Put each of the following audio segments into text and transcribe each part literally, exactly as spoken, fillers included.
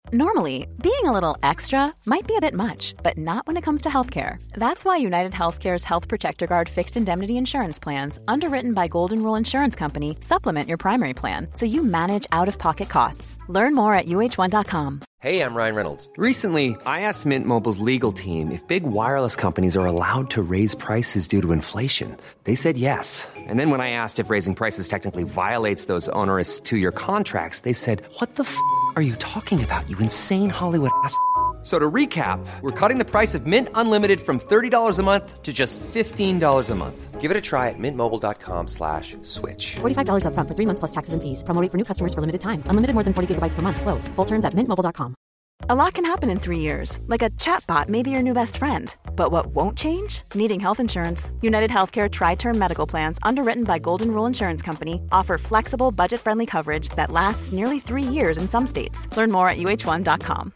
Normally, being a little extra might be a bit much, but not when it comes to healthcare. That's why United Healthcare's Health Protector Guard fixed indemnity insurance plans, underwritten by Golden Rule Insurance Company, supplement your primary plan so you manage out-of-pocket costs. Learn more at U H one dot com. Hey, I'm Ryan Reynolds. Recently, I asked Mint Mobile's legal team if big wireless companies are allowed to raise prices due to inflation. They said yes. And then when I asked if raising prices technically violates those onerous two-year contracts, they said, "What the f*** are you talking about, you insane Hollywood ass?" So to recap, we're cutting the price of Mint Unlimited from thirty dollars a month to just fifteen dollars a month. Give it a try at mintmobile.com slash switch. forty-five dollars up front for three months plus taxes and fees. Promo rate for new customers for limited time. Unlimited more than forty gigabytes per month. Slows full terms at mint mobile dot com. A lot can happen in three years, like a chatbot may be your new best friend. But what won't change? Needing health insurance. United Healthcare Tri-Term Medical Plans, underwritten by Golden Rule Insurance Company, offer flexible, budget-friendly coverage that lasts nearly three years in some states. Learn more at U H one dot com.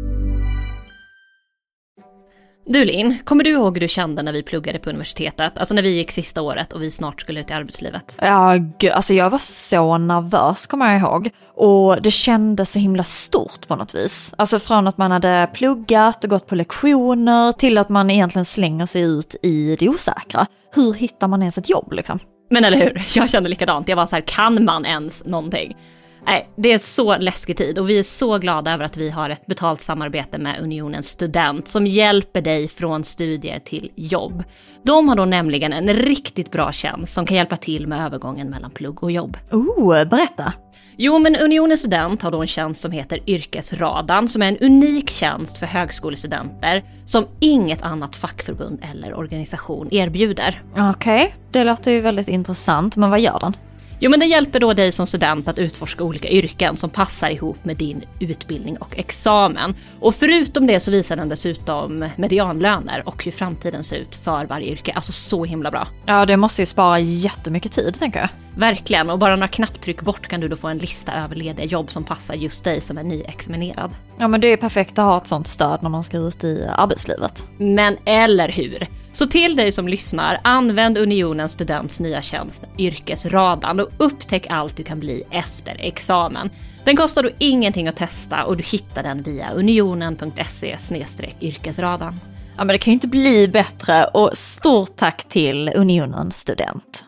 Du Linn, kommer du ihåg hur du kände när vi pluggade på universitetet? Alltså när vi gick sista året och vi snart skulle ut i arbetslivet. Ja, gud, alltså jag var så nervös, kommer jag ihåg. Och det kändes så himla stort på något vis. Alltså från att man hade pluggat och gått på lektioner till att man egentligen slänger sig ut i det osäkra. Hur hittar man ens ett jobb liksom? Men eller hur, jag kände likadant. Jag var så här, kan man ens någonting? Nej, det är så läskig tid och vi är så glada över att vi har ett betalt samarbete med Unionens student som hjälper dig från studier till jobb. De har då nämligen en riktigt bra tjänst som kan hjälpa till med övergången mellan plugg och jobb. Oh, berätta! Jo, men Unionens student har då en tjänst som heter Yrkesradan som är en unik tjänst för högskolestudenter som inget annat fackförbund eller organisation erbjuder. Okej, okay. Det låter ju väldigt intressant, men vad gör den? Jo, men det hjälper då dig som student att utforska olika yrken som passar ihop med din utbildning och examen. Och förutom det så visar den dessutom medianlöner och hur framtiden ser ut för varje yrke. Alltså så himla bra. Ja, det måste ju spara jättemycket tid, tänker jag. Verkligen, och bara några knapptryck bort kan du då få en lista över lediga jobb som passar just dig som är nyexaminerad. Ja, men det är perfekt att ha ett sånt stöd när man ska ut i arbetslivet. Men eller hur? Så till dig som lyssnar, använd Unionens students nya tjänst Yrkesradan och upptäck allt du kan bli efter examen. Den kostar då ingenting att testa och du hittar den via unionen punkt se slash yrkesradan. Ja, men det kan ju inte bli bättre och stort tack till Unionen student.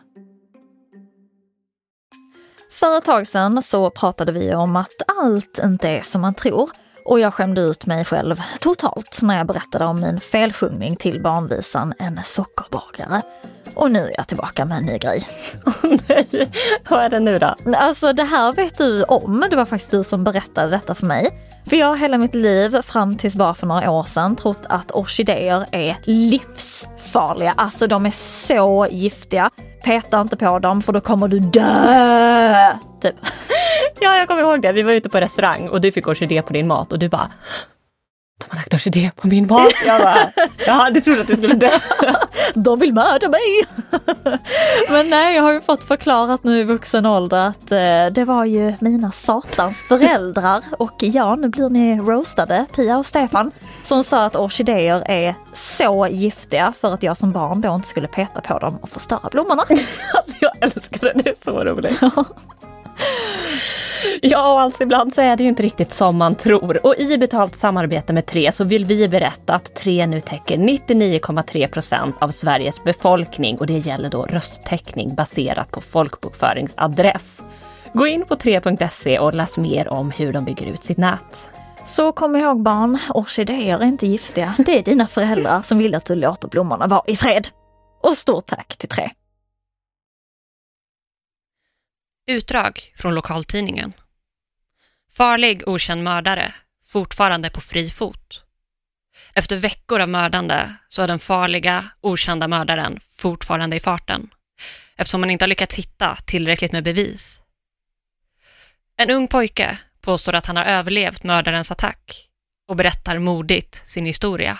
För ett tag sedan så pratade vi om att allt inte är som man tror. Och jag skämde ut mig själv totalt när jag berättade om min felsjungning till barnvisan En sockerbagare. Och nu är jag tillbaka med en ny grej. Åh nej, vad är det nu då? Alltså det här vet du om, det var faktiskt du som berättade detta för mig. För jag har hela mitt liv fram tills bara för några år sedan trott att orkidéer är livsfarliga. Alltså de är så giftiga. Peta inte på dem för då kommer du dö. Typ. Ja, jag kommer ihåg det. Vi var ute på restaurang och du fick orkidé på din mat och du bara, de har lagt orkidé på min mat. Jag bara, ja, du trodde att du skulle dö. De vill mörda mig. Men nej, jag har ju fått förklarat nu i vuxen ålder att eh, det var ju mina satans föräldrar. Och ja, nu blir ni roastade, Pia och Stefan, som sa att orkidéer är så giftiga för att jag som barn då inte skulle peta på dem och förstöra blommorna. Alltså jag älskar det, det är så roligt. Ja, och alltså ibland så är det ju inte riktigt som man tror. Och i betalt samarbete med Tre så vill vi berätta att Tre nu täcker nittionio komma tre procent av Sveriges befolkning. Och det gäller då rösttäckning baserat på folkbokföringsadress. Gå in på tre punkt se och läs mer om hur de bygger ut sitt nät. Så kom ihåg barn, orkidéer är inte giftiga. Det är dina föräldrar som vill att du låter blommorna vara i fred. Och stort tack till Tre. Utdrag från lokaltidningen. Farlig okänd mördare, fortfarande på fri fot. Efter veckor av mördande så är den farliga, okända mördaren fortfarande i farten, eftersom man inte har lyckats hitta tillräckligt med bevis. En ung pojke påstår att han har överlevt mördarens attack och berättar modigt sin historia.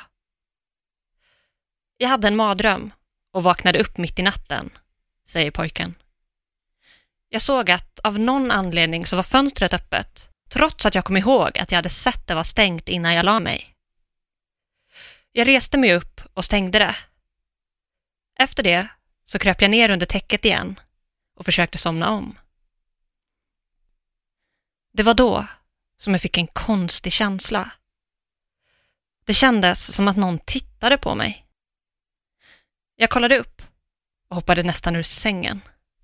Jag hade en mardröm och vaknade upp mitt i natten, säger pojken. Jag såg att av någon anledning så var fönstret öppet, trots att jag kom ihåg att jag hade sett det var stängt innan jag la mig. Jag reste mig upp och stängde det. Efter det så kröp jag ner under täcket igen och försökte somna om. Det var då som jag fick en konstig känsla. Det kändes som att någon tittade på mig. Jag kollade upp och hoppade nästan ur sängen.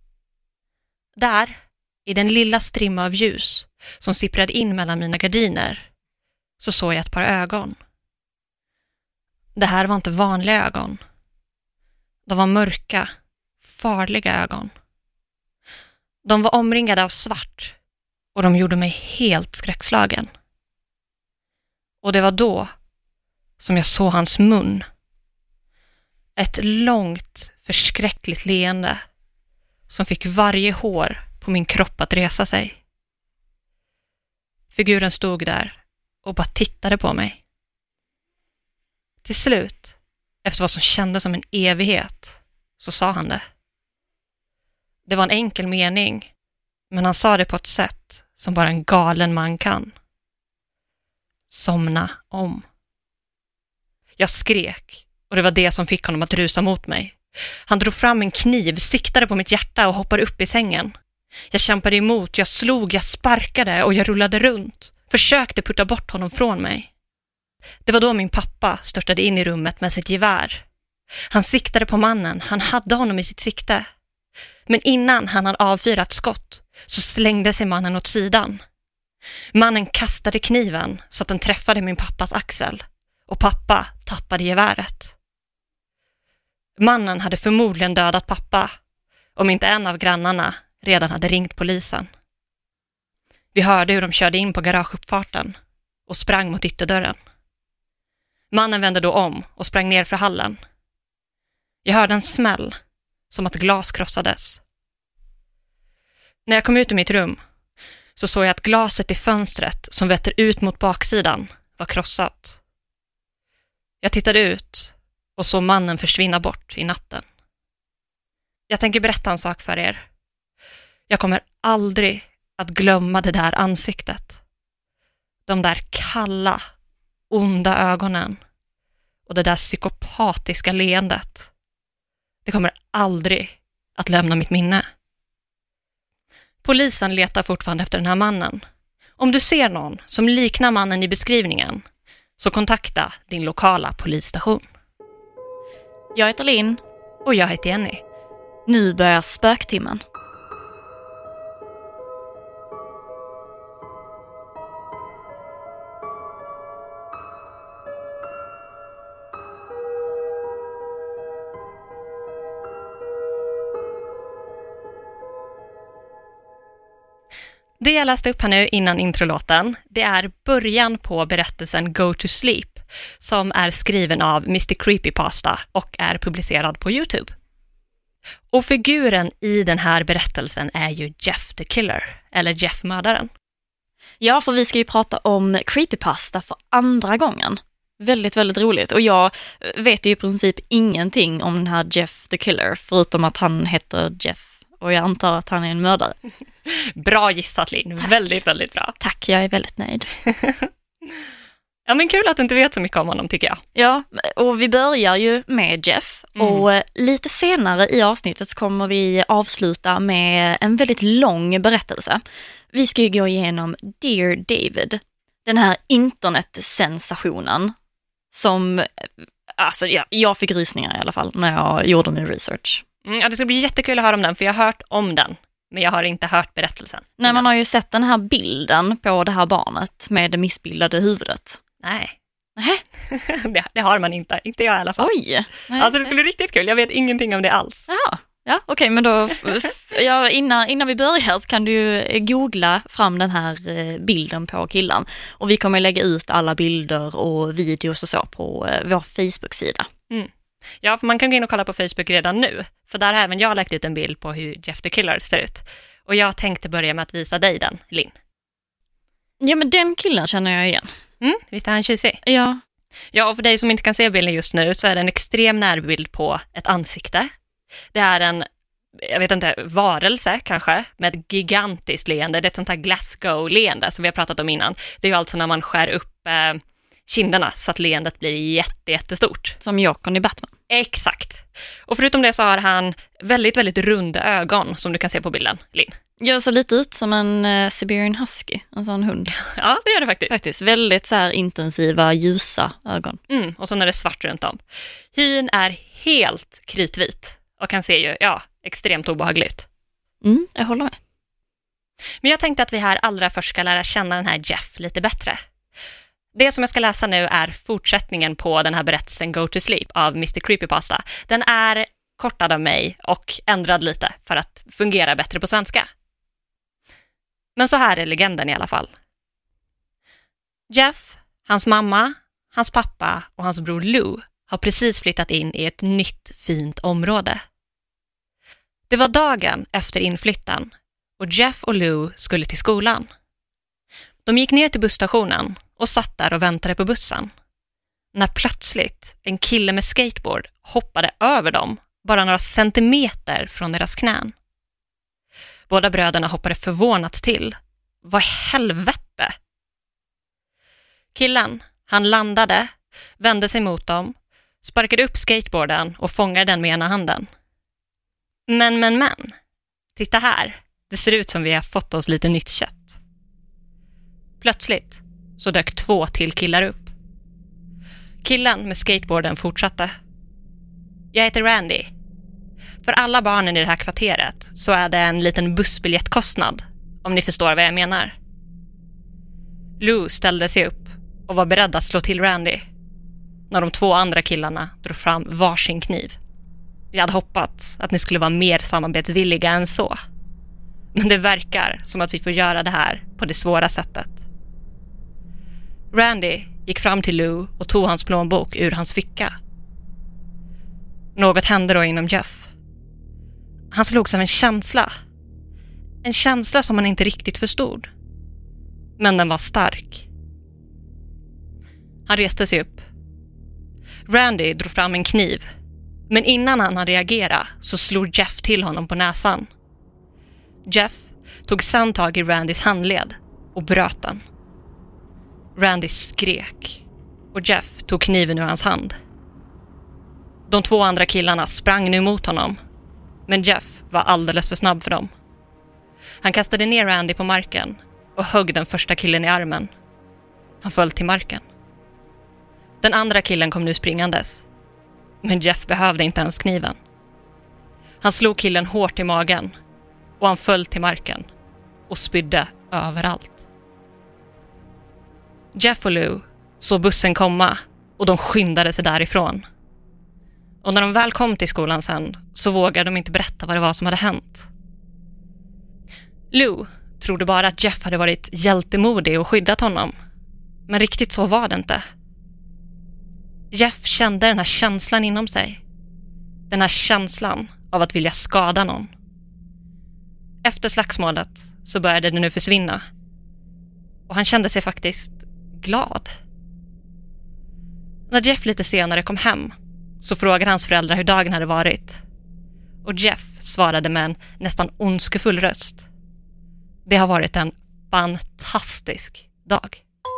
Där, i den lilla strimma av ljus som sipprade in mellan mina gardiner, så såg jag ett par ögon. Det här var inte vanliga ögon. De var mörka, farliga ögon. De var omringade av svart och de gjorde mig helt skräckslagen. Och det var då som jag såg hans mun. Ett långt, förskräckligt leende som fick varje hår på min kropp att resa sig. Figuren stod där och bara tittade på mig. Till slut, efter vad som kändes som en evighet, så sa han det. Det var en enkel mening, men han sa det på ett sätt som bara en galen man kan. Somna om. Jag skrek, och det var det som fick honom att rusa mot mig. Han drog fram en kniv, siktade på mitt hjärta och hoppade upp i sängen. Jag kämpade emot, jag slog, jag sparkade och jag rullade runt. Försökte putta bort honom från mig. Det var då min pappa störtade in i rummet med sitt gevär. Han siktade på mannen, han hade honom i sitt sikte. Men innan han hade avfyrat skott så slängde sig mannen åt sidan. Mannen kastade kniven så att den träffade min pappas axel och pappa tappade geväret. Mannen hade förmodligen dödat pappa om inte en av grannarna redan hade ringt polisen. Vi hörde hur de körde in på garageuppfarten och sprang mot ytterdörren. Mannen vände då om och sprang ner för hallen. Jag hörde en smäll, som att glas krossades. När jag kom ut ur mitt rum så såg jag att glaset i fönstret som vetter ut mot baksidan var krossat. Jag tittade ut och såg mannen försvinna bort i natten. Jag tänker berätta en sak för er. Jag kommer aldrig att glömma det där ansiktet. De där kalla, onda ögonen och det där psykopatiska leendet. Det kommer aldrig att lämna mitt minne. Polisen letar fortfarande efter den här mannen. Om du ser någon som liknar mannen i beskrivningen, så kontakta din lokala polisstation. Jag heter Linn. Och jag heter Jenny. Nu börjar spöktimmen. Det jag läste upp här nu innan introlåten, det är början på berättelsen Go to Sleep, som är skriven av mister Creepypasta och är publicerad på YouTube. Och figuren i den här berättelsen är ju Jeff the Killer, eller Jeff mördaren. Ja, för vi ska ju prata om Creepypasta för andra gången. Väldigt, väldigt roligt. Och jag vet ju i princip ingenting om den här Jeff the Killer, förutom att han heter Jeff. Och jag antar att han är en mördare. Bra gissat, Linn. Tack. Väldigt, väldigt bra. Tack, jag är väldigt nöjd. Ja, men kul att du inte vet så mycket om honom, tycker jag. Ja, och vi börjar ju med Jeff. Mm. Och lite senare i avsnittet så kommer vi avsluta med en väldigt lång berättelse. Vi ska ju gå igenom Dear David. Den här internetsensationen som, alltså jag, jag fick rysningar i alla fall när jag gjorde min research. Mm, ja, det ska bli jättekul att höra om den, för jag har hört om den. Men jag har inte hört berättelsen. Nej, man har ju sett den här bilden på det här barnet med det missbildade huvudet. Nej. Nej. det, det har man inte. Inte jag i alla fall. Oj. Nej. Alltså det skulle bli riktigt kul. Jag vet ingenting om det alls. Ja, ja okej. Okay, men då, ja, innan, innan vi börjar så kan du googla fram den här bilden på killen. Och vi kommer lägga ut alla bilder och videos och så på vår Facebook-sida. Mm. Ja, för man kan gå in och kolla på Facebook redan nu. För där har även jag lagt ut en bild på hur Jeff the Killer ser ut. Och jag tänkte börja med att visa dig den, Linn. Ja, men den killen känner jag igen. Mm, visst är han tjusig? Ja. Ja, och för dig som inte kan se bilden just nu så är det en extrem närbild på ett ansikte. Det är en, jag vet inte, varelse kanske, med ett gigantiskt leende. Det är ett sånt här Glasgow-leende som vi har pratat om innan. Det är ju alltså när man skär upp eh, kinderna så att leendet blir jätte, jättestort. Som Jokern i Batman. Exakt. Och förutom det så har han väldigt, väldigt runda ögon som du kan se på bilden, Linn. Gör så lite ut som en uh, Siberian Husky, en sån hund. Ja, det gör det faktiskt. Faktiskt, väldigt så här intensiva, ljusa ögon. Mm, och så är det svart runt om. Hyn är helt kritvit och kan se ju, ja, extremt obehagligt. Mm, jag håller med. Men jag tänkte att vi här allra först ska lära känna den här Jeff lite bättre. Det som jag ska läsa nu är fortsättningen på den här berättelsen Go to Sleep av mister Creepypasta. Den är kortad av mig och ändrad lite för att fungera bättre på svenska. Men så här är legenden i alla fall. Jeff, hans mamma, hans pappa och hans bror Lou har precis flyttat in i ett nytt fint område. Det var dagen efter inflyttan och Jeff och Lou skulle till skolan. De gick ner till busstationen och satt där och väntade på bussen. När plötsligt en kille med skateboard hoppade över dem, bara några centimeter från deras knän. Båda bröderna hoppade förvånat till. Vad i helvete? Killen, han landade, vände sig mot dem, sparkade upp skateboarden och fångade den med ena handen. Men, men, men. Titta här. Det ser ut som vi har fått oss lite nytt kött. Plötsligt så dök två till killar upp. Killen med skateboarden fortsatte. Jag heter Randy. För alla barnen i det här kvarteret så är det en liten bussbiljettkostnad, om ni förstår vad jag menar. Lou ställde sig upp och var beredd att slå till Randy när de två andra killarna drog fram varsin kniv. Jag hade hoppats att ni skulle vara mer samarbetsvilliga än så. Men det verkar som att vi får göra det här på det svåra sättet. Randy gick fram till Lou och tog hans plånbok ur hans ficka. Något hände då inom Jeff. Han slogs av en känsla. En känsla som han inte riktigt förstod. Men den var stark. Han reste sig upp. Randy drog fram en kniv. Men innan han hade reagerat så slog Jeff till honom på näsan. Jeff tog sedan tag i Randys handled och bröt den. Randy skrek och Jeff tog kniven ur hans hand. De två andra killarna sprang nu mot honom, men Jeff var alldeles för snabb för dem. Han kastade ner Randy på marken och högg den första killen i armen. Han föll till marken. Den andra killen kom nu springandes, men Jeff behövde inte ens kniven. Han slog killen hårt i magen och han föll till marken och spydde överallt. Jeff och Lou såg bussen komma och de skyndade sig därifrån. Och när de väl kom till skolan sen så vågade de inte berätta vad det var som hade hänt. Lou trodde bara att Jeff hade varit hjältemodig och skyddat honom. Men riktigt så var det inte. Jeff kände den här känslan inom sig. Den här känslan av att vilja skada någon. Efter slagsmålet så började det nu försvinna. Och han kände sig faktiskt glad. När Jeff lite senare kom hem så frågade hans föräldrar hur dagen hade varit. Och Jeff svarade med en nästan ondskefull röst. Det har varit en fantastisk dag.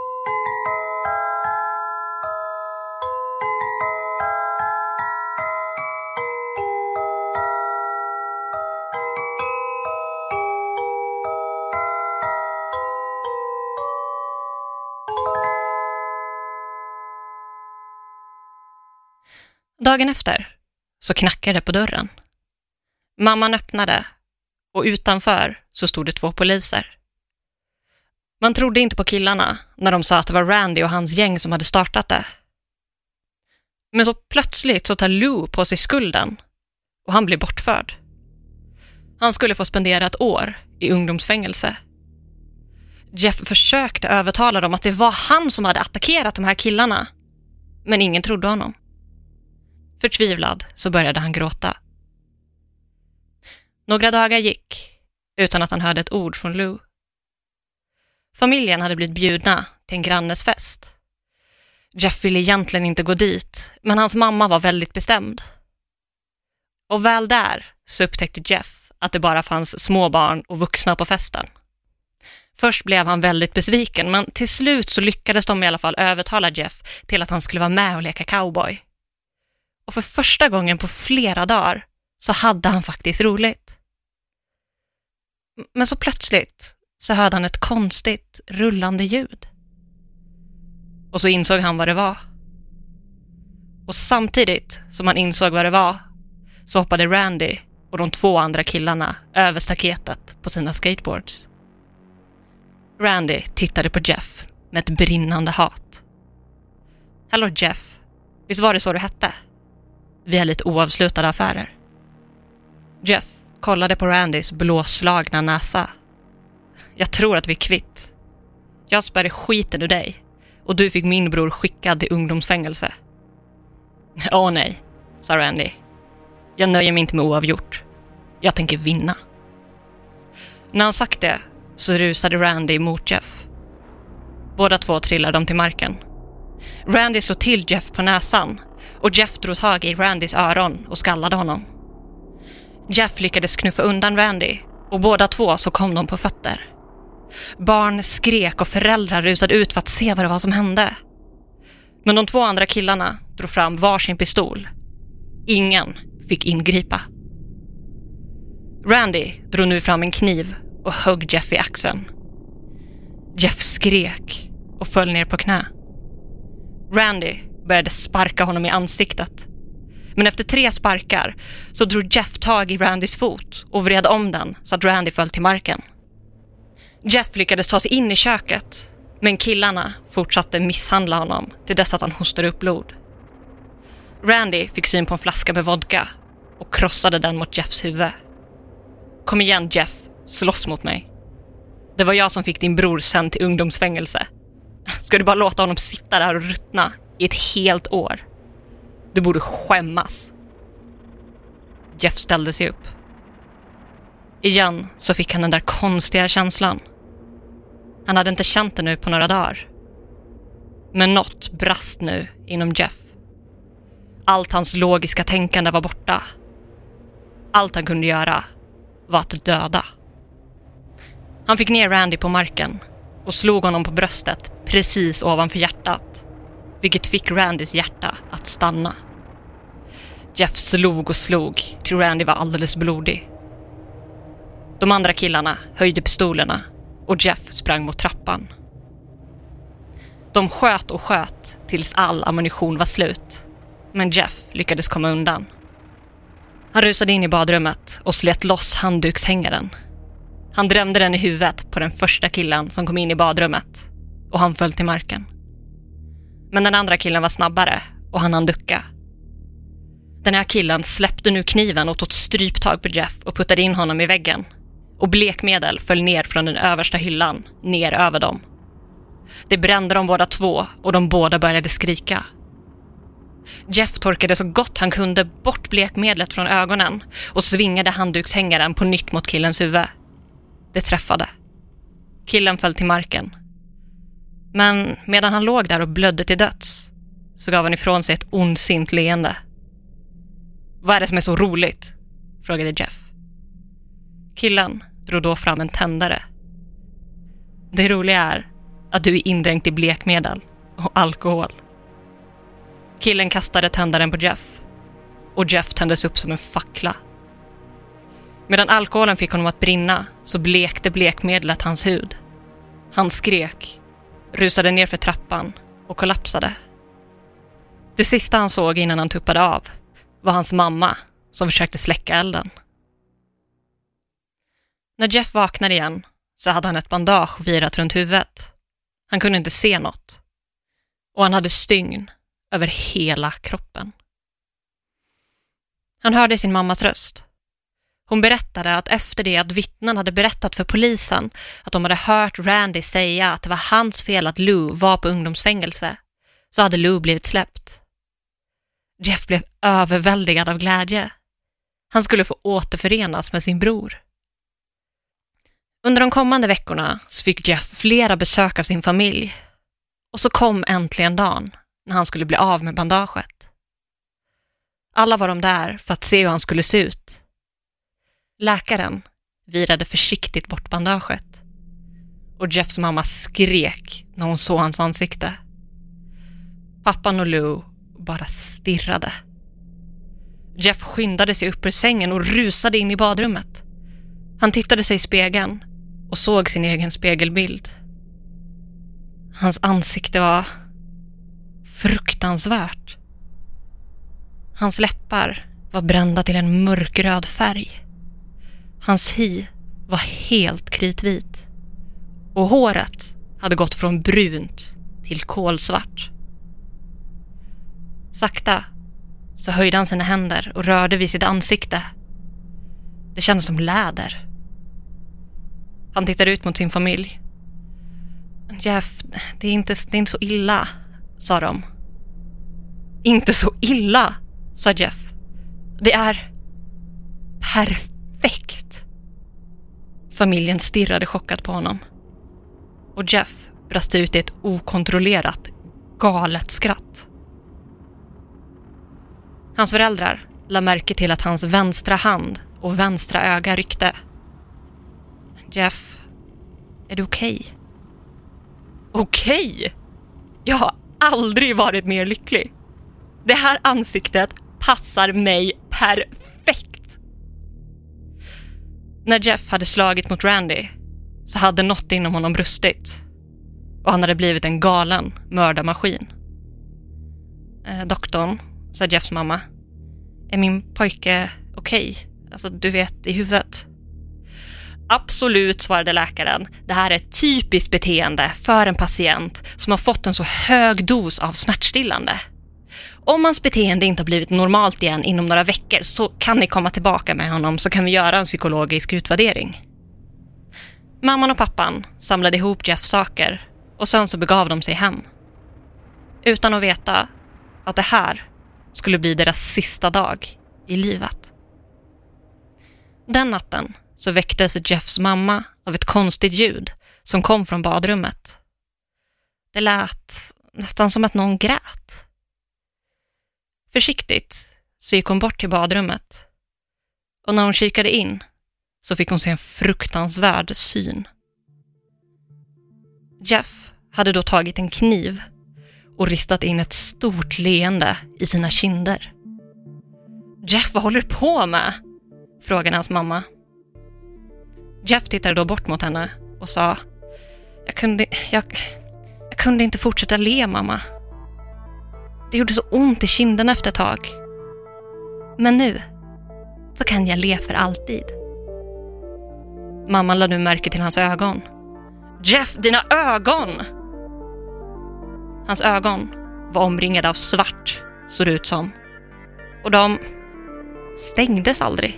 Dagen efter så knackade det på dörren. Mamman öppnade och utanför så stod det två poliser. Man trodde inte på killarna när de sa att det var Randy och hans gäng som hade startat det. Men så plötsligt så tar Lou på sig skulden och han blir bortförd. Han skulle få spendera ett år i ungdomsfängelse. Jeff försökte övertala dem att det var han som hade attackerat de här killarna. Men ingen trodde honom. Förtvivlad så började han gråta. Några dagar gick utan att han hörde ett ord från Lou. Familjen hade blivit bjudna till en grannes fest. Jeff ville egentligen inte gå dit, men hans mamma var väldigt bestämd. Och väl där så upptäckte Jeff att det bara fanns små barn och vuxna på festen. Först blev han väldigt besviken, men till slut så lyckades de i alla fall övertala Jeff till att han skulle vara med och leka cowboy. Och för första gången på flera dagar så hade han faktiskt roligt. Men så plötsligt så hörde han ett konstigt rullande ljud. Och så insåg han vad det var. Och samtidigt som han insåg vad det var så hoppade Randy och de två andra killarna över staketet på sina skateboards. Randy tittade på Jeff med ett brinnande hat. Hello Jeff, visst var det så du hette? Vi har lite oavslutade affärer. Jeff kollade på Randys blåslagna näsa. Jag tror att vi är kvitt. Jag spärrade skiten ur dig och du fick min bror skickad till ungdomsfängelse. Åh nej, sa Randy. Jag nöjer mig inte med oavgjort. Jag tänker vinna. När han sagt det så rusade Randy mot Jeff. Båda två trillade de till marken. Randy slog till Jeff på näsan och Jeff drog tag i Randys öron och skallade honom. Jeff lyckades knuffa undan Randy och båda två så kom de på fötter. Barn skrek och föräldrar rusade ut för att se vad det var som hände. Men de två andra killarna drog fram varsin pistol. Ingen fick ingripa. Randy drog nu fram en kniv och högg Jeff i axeln. Jeff skrek och föll ner på knä. Randy började sparka honom i ansiktet. Men efter tre sparkar så drog Jeff tag i Randys fot och vred om den så att Randy föll till marken. Jeff lyckades ta sig in i köket, men killarna fortsatte misshandla honom till dess att han hostade upp blod. Randy fick syn på en flaska med vodka och krossade den mot Jeffs huvud. Kom igen Jeff, slåss mot mig. Det var jag som fick din bror sen till ungdomsfängelse. Ska du bara låta honom sitta där och ruttna i ett helt år? Du borde skämmas. Jeff ställde sig upp. Igen så fick han den där konstiga känslan. Han hade inte känt det nu på några dagar. Men något brast nu inom Jeff. Allt hans logiska tänkande var borta. Allt han kunde göra var att döda. Han fick ner Randy på marken och slog honom på bröstet precis ovanför hjärtat, vilket fick Randys hjärta att stanna. Jeff slog och slog till Randy var alldeles blodig. De andra killarna höjde pistolerna och Jeff sprang mot trappan. De sköt och sköt tills all ammunition var slut, men Jeff lyckades komma undan. Han rusade in i badrummet och slet loss handdukshängaren. Han drämde den i huvudet på den första killen som kom in i badrummet och han föll till marken. Men den andra killen var snabbare och han hann ducka. Den här killen släppte nu kniven och tog stryptag på Jeff och puttade in honom i väggen. Och blekmedel föll ner från den översta hyllan ner över dem. Det brände de båda två och de båda började skrika. Jeff torkade så gott han kunde bort blekmedlet från ögonen och svingade handdukshängaren på nytt mot killens huvud. Det träffade. Killen föll till marken. Men medan han låg där och blödde till döds så gav han ifrån sig ett ondsint leende. Vad är det som är så roligt? Frågade Jeff. Killen drog då fram en tändare. Det roliga är att du är indränkt i blekmedel och alkohol. Killen kastade tändaren på Jeff och Jeff tändes upp som en fackla. Medan alkoholen fick honom att brinna så blekte blekmedlet hans hud. Han skrek, rusade ner för trappan och kollapsade. Det sista han såg innan han tuppade av var hans mamma som försökte släcka elden. När Jeff vaknade igen så hade han ett bandage virat runt huvudet. Han kunde inte se något. Och han hade stygn över hela kroppen. Han hörde sin mammas röst. Hon berättade att efter det att vittnen hade berättat för polisen att de hade hört Randy säga att det var hans fel att Lou var på ungdomsfängelse, så hade Lou blivit släppt. Jeff blev överväldigad av glädje. Han skulle få återförenas med sin bror. Under de kommande veckorna så fick Jeff flera besök av sin familj. Och så kom äntligen dagen när han skulle bli av med bandaget. Alla var de där för att se hur han skulle se ut. Läkaren virade försiktigt bort bandaget. Och Jeffs mamma skrek när hon såg hans ansikte. Pappan och Lou bara stirrade. Jeff skyndade sig upp ur sängen och rusade in i badrummet. Han tittade sig i spegeln och såg sin egen spegelbild. Hans ansikte var fruktansvärt. Hans läppar var brända till en mörkröd färg. Hans hy var helt kritvit. Och håret hade gått från brunt till kolsvart. Sakta så höjde han sina händer och rörde vid sitt ansikte. Det kändes som läder. Han tittade ut mot sin familj. Jeff, det är inte, det är inte så illa, sa de. Inte så illa, sa Jeff. Det är perfekt. Familjen stirrade chockat på honom. Och Jeff brast ut i ett okontrollerat, galet skratt. Hans föräldrar la märke till att hans vänstra hand och vänstra öga ryckte. Jeff, är du okej? Okej? Jag har aldrig varit mer lycklig. Det här ansiktet passar mig perfekt. När Jeff hade slagit mot Randy så hade något inom honom brustit. Och han hade blivit en galen mördarmaskin. Eh, doktorn, sa Jeffs mamma. Är min pojke okej? Okay? Alltså, du vet, i huvudet. Absolut, svarade läkaren. Det här är ett typiskt beteende för en patient som har fått en så hög dos av smärtstillande. Om hans beteende inte har blivit normalt igen inom några veckor så kan ni komma tillbaka med honom, så kan vi göra en psykologisk utvärdering. Mamman och pappan samlade ihop Jeffs saker och sen så begav de sig hem. Utan att veta att det här skulle bli deras sista dag i livet. Den natten så väcktes Jeffs mamma av ett konstigt ljud som kom från badrummet. Det lät nästan som att någon grät. Försiktigt så gick hon bort till badrummet. Och när hon kikade in så fick hon se en fruktansvärd syn. Jeff hade då tagit en kniv och ristat in ett stort leende i sina kinder. Jeff, vad håller du på med? Frågade hans mamma. Jeff tittade då bort mot henne och sa: Jag kunde, jag, jag kunde inte fortsätta le, mamma. Det gjorde så ont i kinden efter ett tag. Men nu så kan jag le för alltid. Mamman lade nu märke till hans ögon. Jeff, dina ögon! Hans ögon var omringade av svart, såg det ut som. Och de stängdes aldrig.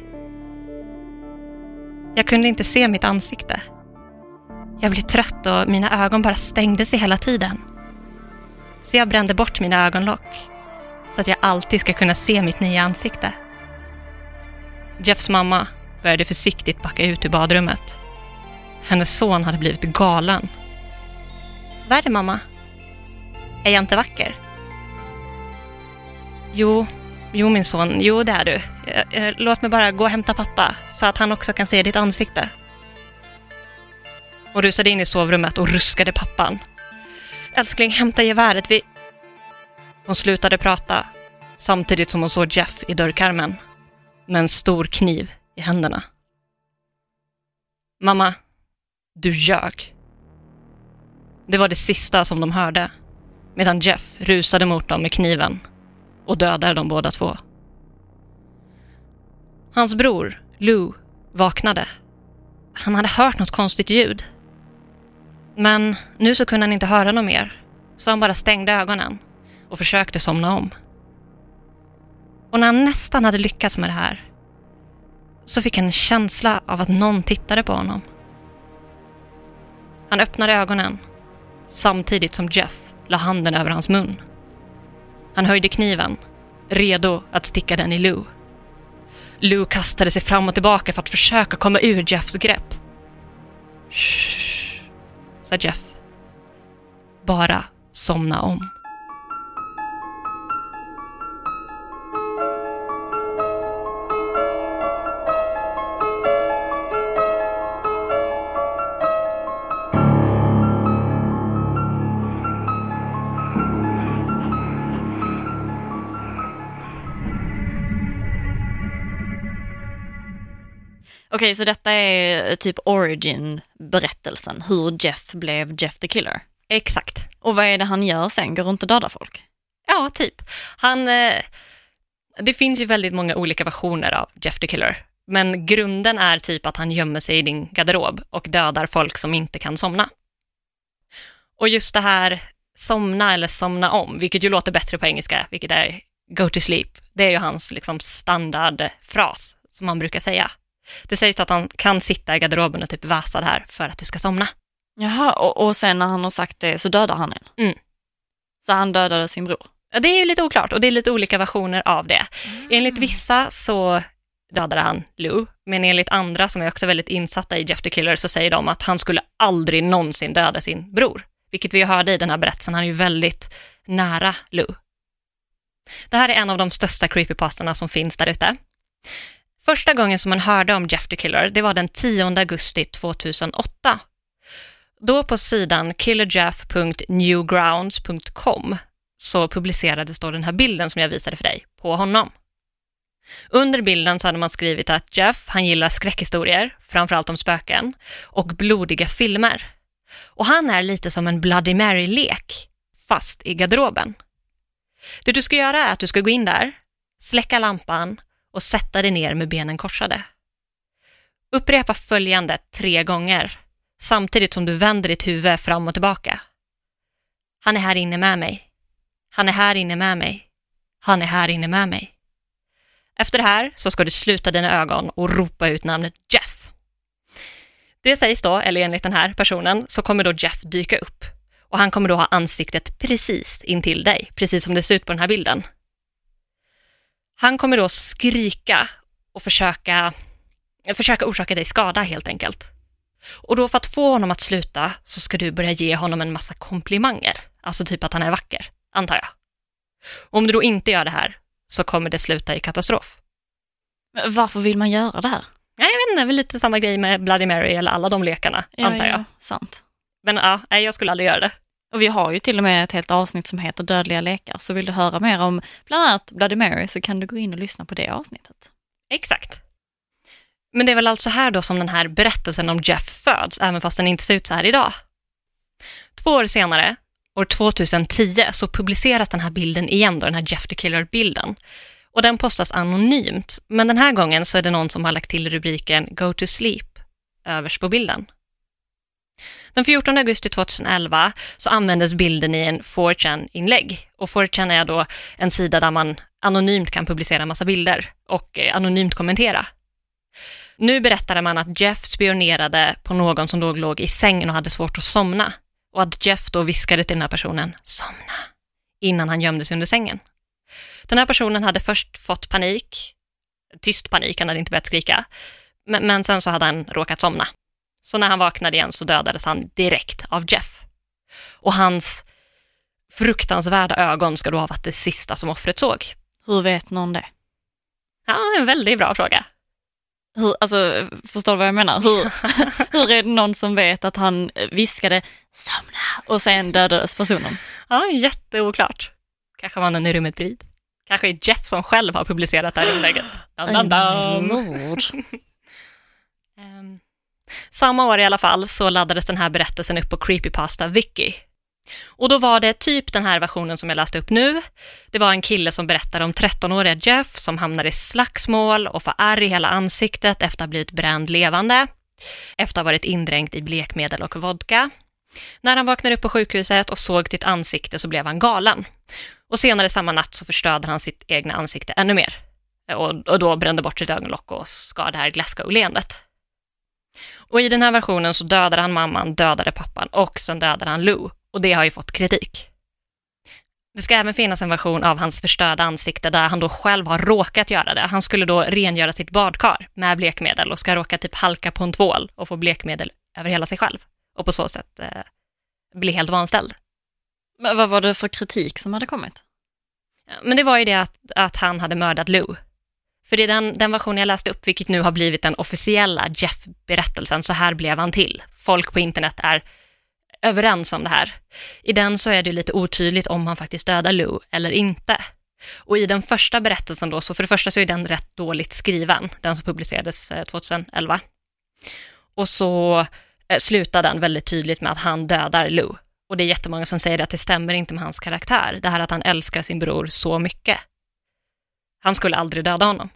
Jag kunde inte se mitt ansikte. Jag blev trött och mina ögon bara stängde sig hela tiden. Så jag brände bort mina ögonlock så att jag alltid ska kunna se mitt nya ansikte. Jeffs mamma började försiktigt backa ut ur badrummet. Hennes son hade blivit galen. Vad är det, mamma? Är jag inte vacker? Jo, jo min son, jo det är du. Låt mig bara gå och hämta pappa så att han också kan se ditt ansikte. Och rusade in i sovrummet och ruskade pappan. Älskling, hämta geväret, vi... Hon slutade prata samtidigt som hon såg Jeff i dörrkarmen med en stor kniv i händerna. Mamma, du ljög. Det var det sista som de hörde medan Jeff rusade mot dem med kniven och dödade dem båda två. Hans bror, Lou, vaknade. Han hade hört något konstigt ljud. Men nu så kunde han inte höra något mer, så han bara stängde ögonen och försökte somna om. Och när han nästan hade lyckats med det här så fick han en känsla av att någon tittade på honom. Han öppnade ögonen samtidigt som Jeff la handen över hans mun. Han höjde kniven, redo att sticka den i Lou. Lou kastade sig fram och tillbaka för att försöka komma ur Jeffs grepp. Shh, sa Jeff. Bara somna om. Okej, så detta är typ origin-berättelsen, hur Jeff blev Jeff the Killer. Exakt. Och vad är det han gör sen? Går runt och dödar folk? Ja, typ. Han, eh, det finns ju väldigt många olika versioner av Jeff the Killer. Men grunden är typ att han gömmer sig i din garderob och dödar folk som inte kan somna. Och just det här somna eller somna om, vilket ju låter bättre på engelska, vilket är go to sleep. Det är ju hans liksom standardfras som han brukar säga. Det sägs att han kan sitta i garderoben och typ väsa det här för att du ska somna. Jaha, och, och sen när han har sagt det så dödar han en. Mm. Så han dödade sin bror. Ja, det är ju lite oklart och det är lite olika versioner av det. Mm. Enligt vissa så dödade han Lou, men enligt andra som är också väldigt insatta i Jeff the Killer så säger de att han skulle aldrig någonsin döda sin bror. Vilket vi hörde i den här berättelsen, han är ju väldigt nära Lou. Det här är en av de största creepypastorna som finns där ute. Första gången som man hörde om Jeff the Killer, det var den tionde augusti tvåtusenåtta. Då på sidan killerjeff punkt newgrounds punkt com så publicerades då den här bilden som jag visade för dig på honom. Under bilden så hade man skrivit att Jeff, han gillar skräckhistorier, framförallt om spöken, och blodiga filmer. Och han är lite som en Bloody Mary-lek, fast i garderoben. Det du ska göra är att du ska gå in där, släcka lampan och sätta dig ner med benen korsade. Upprepa följande tre gånger, samtidigt som du vänder ditt huvud fram och tillbaka. Han är här inne med mig. Han är här inne med mig. Han är här inne med mig. Efter det här så ska du sluta dina ögon och ropa ut namnet Jeff. Det sägs då, eller enligt den här personen, så kommer då Jeff dyka upp. Och han kommer då ha ansiktet precis intill dig, precis som det ser ut på den här bilden. Han kommer då skrika och försöka, försöka orsaka dig skada helt enkelt. Och då för att få honom att sluta så ska du börja ge honom en massa komplimanger. Alltså typ att han är vacker, antar jag. Och om du då inte gör det här så kommer det sluta i katastrof. Men varför vill man göra det här? Nej, jag vet inte, det är väl lite samma grej med Bloody Mary eller alla de lekarna, ja, antar jag. Ja, sant. Men ja, nej, jag skulle aldrig göra det. Och vi har ju till och med ett helt avsnitt som heter Dödliga lekar. Så vill du höra mer om bland annat Bloody Mary så kan du gå in och lyssna på det avsnittet. Exakt. Men det är väl alltså här då som den här berättelsen om Jeff föds, även fast den inte ser ut så här idag. Två år senare, år tjugohundratio, så publiceras den här bilden igen då, den här Jeff the Killer-bilden. Och den postas anonymt, men den här gången så är det någon som har lagt till rubriken Go to sleep överst på bilden. Den fjortonde augusti tjugoelva så användes bilden i en four chan-inlägg. Och four chan är då en sida där man anonymt kan publicera en massa bilder och anonymt kommentera. Nu berättade man att Jeff spionerade på någon som då låg i sängen och hade svårt att somna. Och att Jeff då viskade till den här personen, somna, innan han gömde sig under sängen. Den här personen hade först fått panik, tyst panik, han hade inte börjat skrika. Men, men sen så hade han råkat somna. Så när han vaknade igen så dödades han direkt av Jeff. Och hans fruktansvärda ögon ska då ha varit det sista som offret såg. Hur vet någon det? Ja, en väldigt bra fråga. Hur, alltså, förstår du vad jag menar? Hur, hur är det någon som vet att han viskade somna och sen dödades personen? Ja, jätteoklart. Kanske var någon i rummet bredvid. Kanske är Jeff som själv har publicerat det här inlägget. Dum, dum, dum. um, samma år i alla fall så laddades den här berättelsen upp på Creepypasta Wiki. Och då var det typ den här versionen som jag läste upp nu. Det var en kille som berättade om trettonåriga Jeff som hamnade i slagsmål och får ärr i hela ansiktet efter att ha blivit bränd levande. Efter att ha varit indränkt i blekmedel och vodka. När han vaknade upp på sjukhuset och såg sitt ansikte så blev han galen. Och senare samma natt så förstörde han sitt egna ansikte ännu mer. Och, och då brände bort sitt ögonlock och skar det här Glasgow-leendet. Och i den här versionen så dödade han mamman, dödade pappan och sen dödade han Lou. Och det har ju fått kritik. Det ska även finnas en version av hans förstörda ansikte där han då själv har råkat göra det. Han skulle då rengöra sitt badkar med blekmedel och ska råka typ halka på en tvål och få blekmedel över hela sig själv. Och på så sätt eh, bli helt vanställd. Men vad var det för kritik som hade kommit? Men det var ju det att, att han hade mördat Lou. För det är den, den version jag läste upp, vilket nu har blivit den officiella Jeff-berättelsen. Så här blev han till. Folk på internet är överens om det här. I den så är det lite otydligt om han faktiskt dödar Lou eller inte. Och i den första berättelsen då, så för det första så är den rätt dåligt skriven, den som publicerades tjugoelva. Och så eh, slutar den väldigt tydligt med att han dödar Lou. Och det är jättemånga som säger att det stämmer inte med hans karaktär. Det här att han älskar sin bror så mycket. Han skulle aldrig döda honom.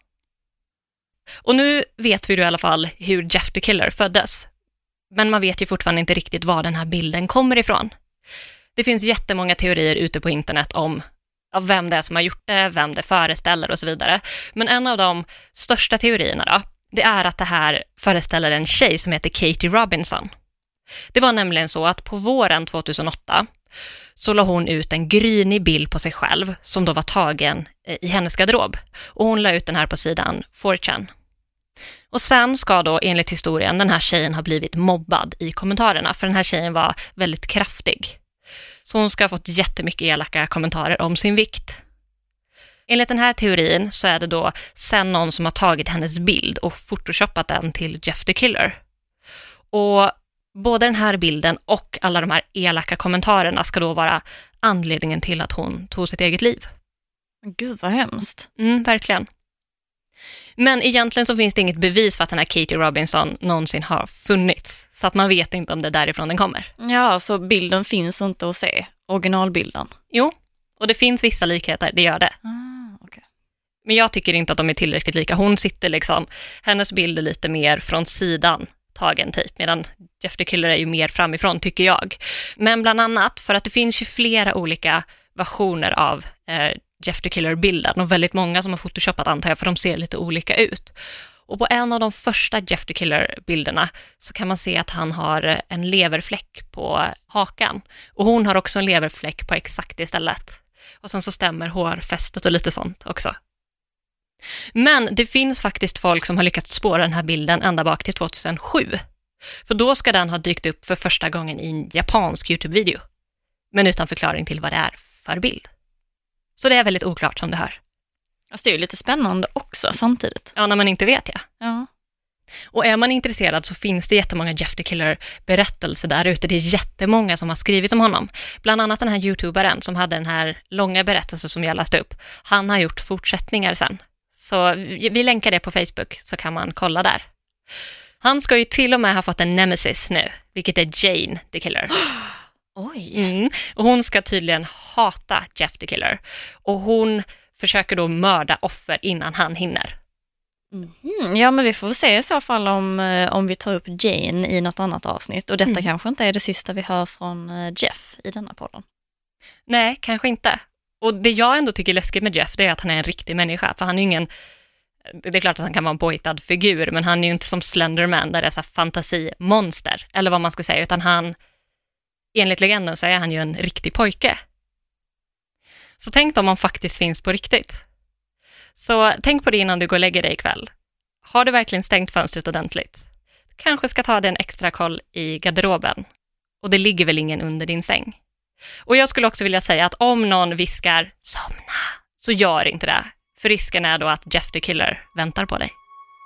Och nu vet vi ju i alla fall hur Jeff the Killer föddes. Men man vet ju fortfarande inte riktigt var den här bilden kommer ifrån. Det finns jättemånga teorier ute på internet om av vem det är som har gjort det, vem det föreställer och så vidare. Men en av de största teorierna då, det är att det här föreställer en tjej som heter Katie Robinson. Det var nämligen så att på våren tjugohundraåtta så la hon ut en grynig bild på sig själv som då var tagen i hennes garderob. Och hon la ut den här på sidan four chan. Och sen ska då enligt historien den här tjejen ha blivit mobbad i kommentarerna, för den här tjejen var väldigt kraftig. Så hon ska ha fått jättemycket elaka kommentarer om sin vikt. Enligt den här teorin så är det då sen någon som har tagit hennes bild och photoshoppat den till Jeff the Killer. Och både den här bilden och alla de här elaka kommentarerna ska då vara anledningen till att hon tog sitt eget liv. Gud vad hemskt. Mm, verkligen. Men egentligen så finns det inget bevis för att den här Katie Robinson någonsin har funnits. Så att man vet inte om det är därifrån den kommer. Ja, så bilden finns inte att se. Originalbilden. Jo, och det finns vissa likheter, det gör det. Ah, okay. Men jag tycker inte att de är tillräckligt lika. Hon sitter liksom, hennes bild är lite mer från sidan tagen typ. Medan Jeff the Killer är ju mer framifrån tycker jag. Men bland annat för att det finns ju flera olika versioner av eh, Jeff the Killer-bilden och väldigt många som har photoshoppat antar jag för de ser lite olika ut. Och på en av de första Jeff the Killer-bilderna så kan man se att han har en leverfläck på hakan. Och hon har också en leverfläck på exakt det stället. Och sen så stämmer hårfästet och lite sånt också. Men det finns faktiskt folk som har lyckats spåra den här bilden ända bak till tjugohundrasju. För då ska den ha dykt upp för första gången i en japansk YouTube-video. Men utan förklaring till vad det är för bild. Så det är väldigt oklart som det hör. Alltså det är ju lite spännande också samtidigt. Ja, när man inte vet, ja. Ja. Och är man intresserad så finns det jättemånga Jeff the Killer-berättelser där ute. Det är jättemånga som har skrivit om honom. Bland annat den här YouTuberen som hade den här långa berättelsen som jag läste upp. Han har gjort fortsättningar sen. Så vi länkar det på Facebook så kan man kolla där. Han ska ju till och med ha fått en nemesis nu, vilket är Jane the Killer. Oj. Mm. Och hon ska tydligen hata Jeff the Killer. Och hon försöker då mörda offer innan han hinner. Mm, ja, men vi får se i så fall om, om vi tar upp Jane i något annat avsnitt. Och detta mm. kanske inte är det sista vi hör från Jeff i denna podden. Nej, kanske inte. Och det jag ändå tycker är läskigt med Jeff det är att han är en riktig människa. För han är ju ingen... Det är klart att han kan vara en påhittad figur, men han är ju inte som Slenderman där det är så här fantasimonster. Eller vad man ska säga, utan han... Enligt legenden så är han ju en riktig pojke. Så tänk om han faktiskt finns på riktigt. Så tänk på det innan du går och lägger dig ikväll. Har du verkligen stängt fönstret ordentligt? Kanske ska ta dig en extra koll i garderoben. Och det ligger väl ingen under din säng. Och jag skulle också vilja säga att om någon viskar somna, så gör inte det. För risken är då att Jeff the Killer väntar på dig.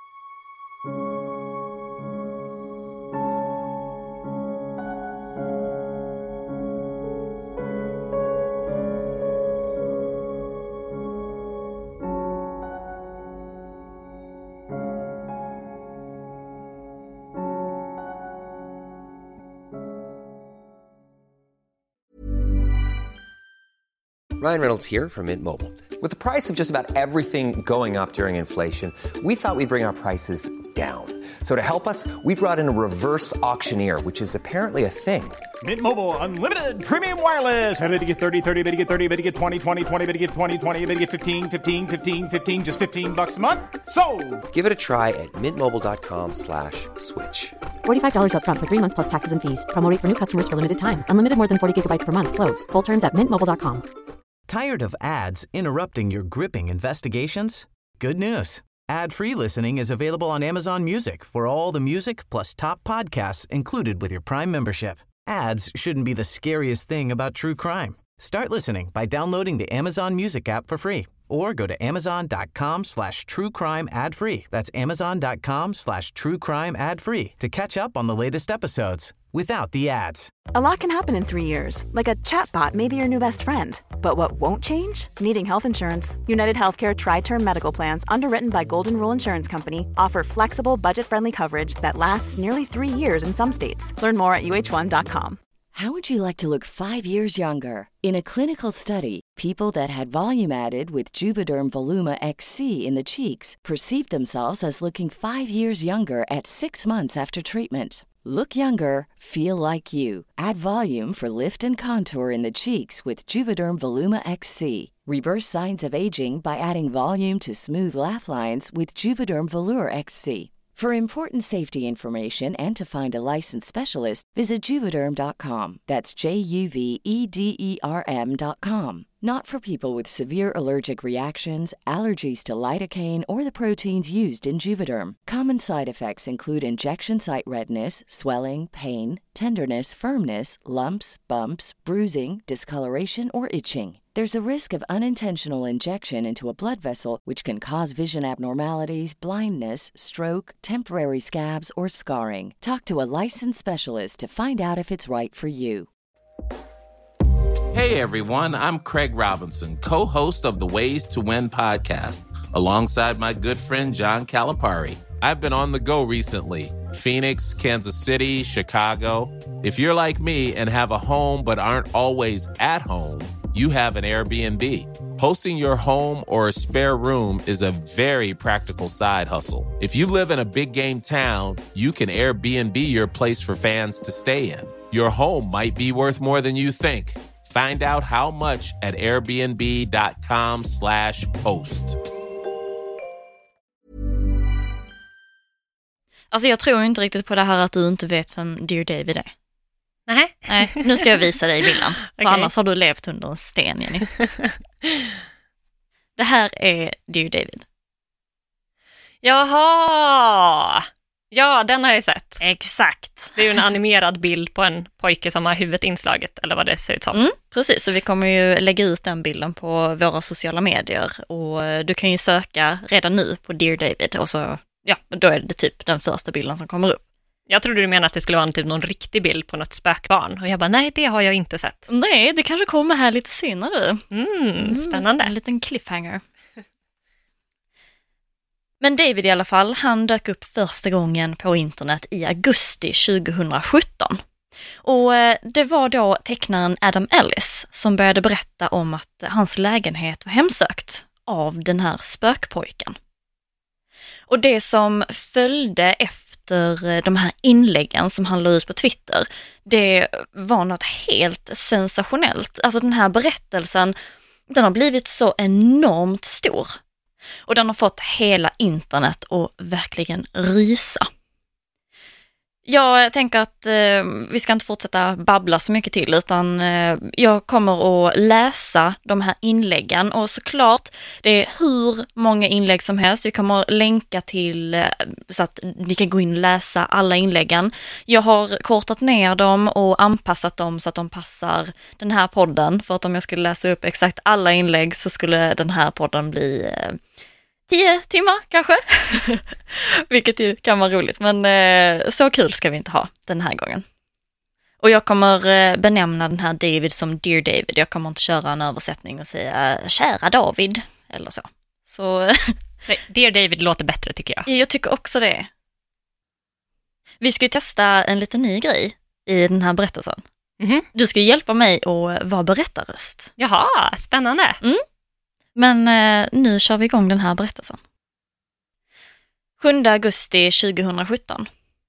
Ryan Reynolds here from Mint Mobile. With the price of just about everything going up during inflation, we thought we'd bring our prices down. So to help us, we brought in a reverse auctioneer, which is apparently a thing. Mint Mobile Unlimited Premium Wireless. How to get thirty, thirty, how to get thirty, how to get twenty, twenty, twenty, how to get twenty, twenty, how to get fifteen, fifteen, fifteen, fifteen, just fifteen bucks a month? Sold! Give it a try at mintmobile.com slash switch. forty-five dollars up front for three months plus taxes and fees. Promo rate for new customers for limited time. Unlimited more than forty gigabytes per month. Slows full terms at mint mobile dot com. Tired of ads interrupting your gripping investigations? Good news. Ad-free listening is available on Amazon Music for all the music plus top podcasts included with your Prime membership. Ads shouldn't be the scariest thing about true crime. Start listening by downloading the Amazon Music app for free or go to amazon.com slash true crime ad free. That's amazon.com slash true crime ad free to catch up on the latest episodes without the ads. A lot can happen in three years, like a chatbot may be your new best friend. But what won't change? Needing health insurance. United Healthcare Tri-Term Medical Plans, underwritten by Golden Rule Insurance Company, offer flexible, budget-friendly coverage that lasts nearly three years in some states. Learn more at U H one dot com. How would you like to look five years younger? In a clinical study, people that had volume added with Juvederm Voluma X C in the cheeks perceived themselves as looking five years younger at six months after treatment. Look younger, feel like you. Add volume for lift and contour in the cheeks with Juvederm Voluma X C. Reverse signs of aging by adding volume to smooth laugh lines with Juvederm Volure X C. For important safety information and to find a licensed specialist, visit Juvederm dot com. That's J U V E D E R M dot com. Not for people with severe allergic reactions, allergies to lidocaine, or the proteins used in Juvederm. Common side effects include injection site redness, swelling, pain, tenderness, firmness, lumps, bumps, bruising, discoloration, or itching. There's a risk of unintentional injection into a blood vessel, which can cause vision abnormalities, blindness, stroke, temporary scabs, or scarring. Talk to a licensed specialist to find out if it's right for you. Hey everyone, I'm Craig Robinson, co-host of the Ways to Win podcast, alongside my good friend John Calipari. I've been on the go recently. Phoenix, Kansas City, Chicago. If you're like me and have a home but aren't always at home, you have an Airbnb. Hosting your home or a spare room is a very practical side hustle. If you live in a big game town, you can Airbnb your place for fans to stay in. Your home might be worth more than you think. Find out how much at airbnb.com slash host. Alltså jag tror inte riktigt på det här att du inte vet vem Dear David är. Nej. Nej, nu ska jag visa dig bilden. För Okay. annars har du levt under en sten, Jenny. Det här är Dear David. Jaha! Ja, den har jag sett. Exakt. Det är ju en animerad bild på en pojke som har huvudet inslaget, eller vad det ser ut som. Mm, precis, så vi kommer ju lägga ut den bilden på våra sociala medier. Och du kan ju söka redan nu på Dear David. Och så, ja, då är det typ den första bilden som kommer upp. Jag trodde du menade att det skulle vara en, typ någon riktig bild på något spökbarn. Och jag bara, nej, det har jag inte sett. Nej, det kanske kommer här lite senare. Mm, spännande. Mm, en liten cliffhanger. Men David i alla fall, han dök upp första gången på internet i augusti tjugohundrasjutton. Och det var då tecknaren Adam Ellis som började berätta om att hans lägenhet var hemsökt av den här spökpojken. Och det som följde efter de här inläggen som han la ut på Twitter, det var något helt sensationellt. Alltså den här berättelsen, den har blivit så enormt stor. Och den har fått hela internet att verkligen rysa. Jag tänker att eh, vi ska inte fortsätta babbla så mycket till, utan eh, jag kommer att läsa de här inläggen. Och såklart, det är hur många inlägg som helst. Vi kommer länka till eh, så att ni kan gå in och läsa alla inläggen. Jag har kortat ner dem och anpassat dem så att de passar den här podden. För att om jag skulle läsa upp exakt alla inlägg så skulle den här podden bli... Eh, Tio timmar kanske, vilket ju kan vara roligt, men eh, så kul ska vi inte ha den här gången. Och jag kommer eh, benämna den här David som Dear David. Jag kommer inte köra en översättning och säga kära David eller så. Så Nej, Dear David låter bättre tycker jag. Jag tycker också det. Vi ska ju testa en liten ny grej i den här berättelsen. Mm-hmm. Du ska hjälpa mig att vara berättarröst. Jaha, spännande. Mm. Men eh, nu kör vi igång den här berättelsen. sjunde augusti tjugohundrasjutton.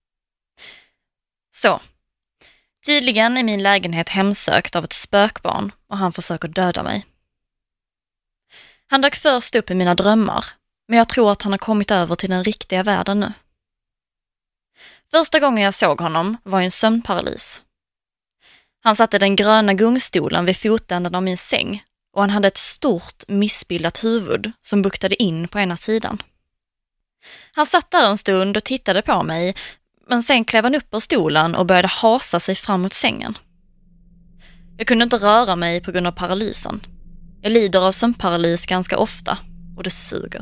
Så. Tydligen är min lägenhet hemsökt av ett spökbarn och han försöker döda mig. Han dök först upp i mina drömmar, men jag tror att han har kommit över till den riktiga världen nu. Första gången jag såg honom var en sömnparalys. Han satt i den gröna gungstolen vid fotänden av min säng. Och han hade ett stort missbildat huvud som buktade in på ena sidan. Han satt där en stund och tittade på mig, men sen klev han upp ur stolen och började hasa sig fram mot sängen. Jag kunde inte röra mig på grund av paralysen. Jag lider av sömnparalys ganska ofta och det suger.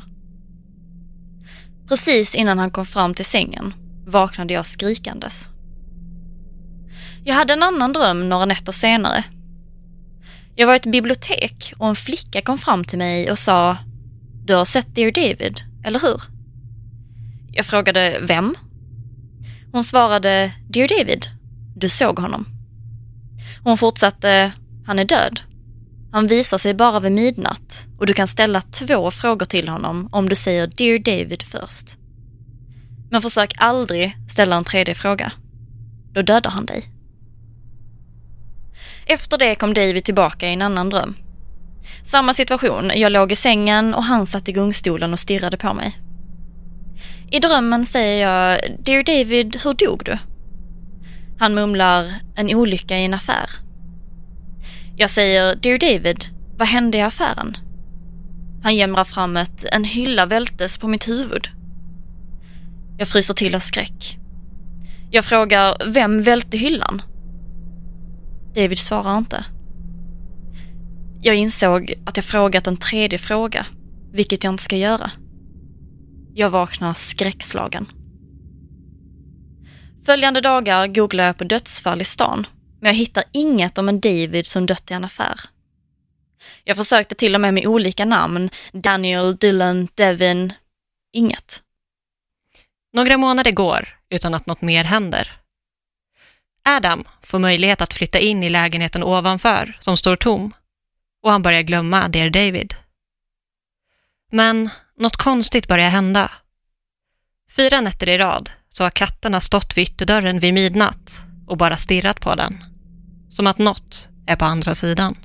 Precis innan han kom fram till sängen vaknade jag skrikandes. Jag hade en annan dröm några nätter senare. Jag var i ett bibliotek och en flicka kom fram till mig och sa: "Du har sett Dear David, eller hur?" Jag frågade vem? Hon svarade: "Dear David, du såg honom." Hon fortsatte: "Han är död. Han visar sig bara vid midnatt och du kan ställa två frågor till honom om du säger Dear David först. Men försök aldrig ställa en tredje fråga. Då dödar han dig." Efter det kom David tillbaka i en annan dröm. Samma situation, jag låg i sängen och han satt i gungstolen och stirrade på mig. I drömmen säger jag: "Dear David, hur dog du?" Han mumlar: "En olycka i en affär." Jag säger: "Dear David, vad hände i affären?" Han jämrar fram ett: "En hylla vältes på mitt huvud." Jag fryser till av skräck. Jag frågar: "Vem välte hyllan?" David svarar inte. Jag insåg att jag frågat en tredje fråga, vilket jag inte ska göra. Jag vaknar skräckslagen. Följande dagar googlar jag på dödsfall i stan, men jag hittar inget om en David som dött i en affär. Jag försökte till och med med olika namn: Daniel, Dylan, Devin. Inget. Några månader går utan att något mer händer. Adam får möjlighet att flytta in i lägenheten ovanför som står tom och han börjar glömma Dear David. Men något konstigt börjar hända. Fyra nätter i rad så har katterna stått vid ytterdörren vid midnatt och bara stirrat på den. Som att något är på andra sidan.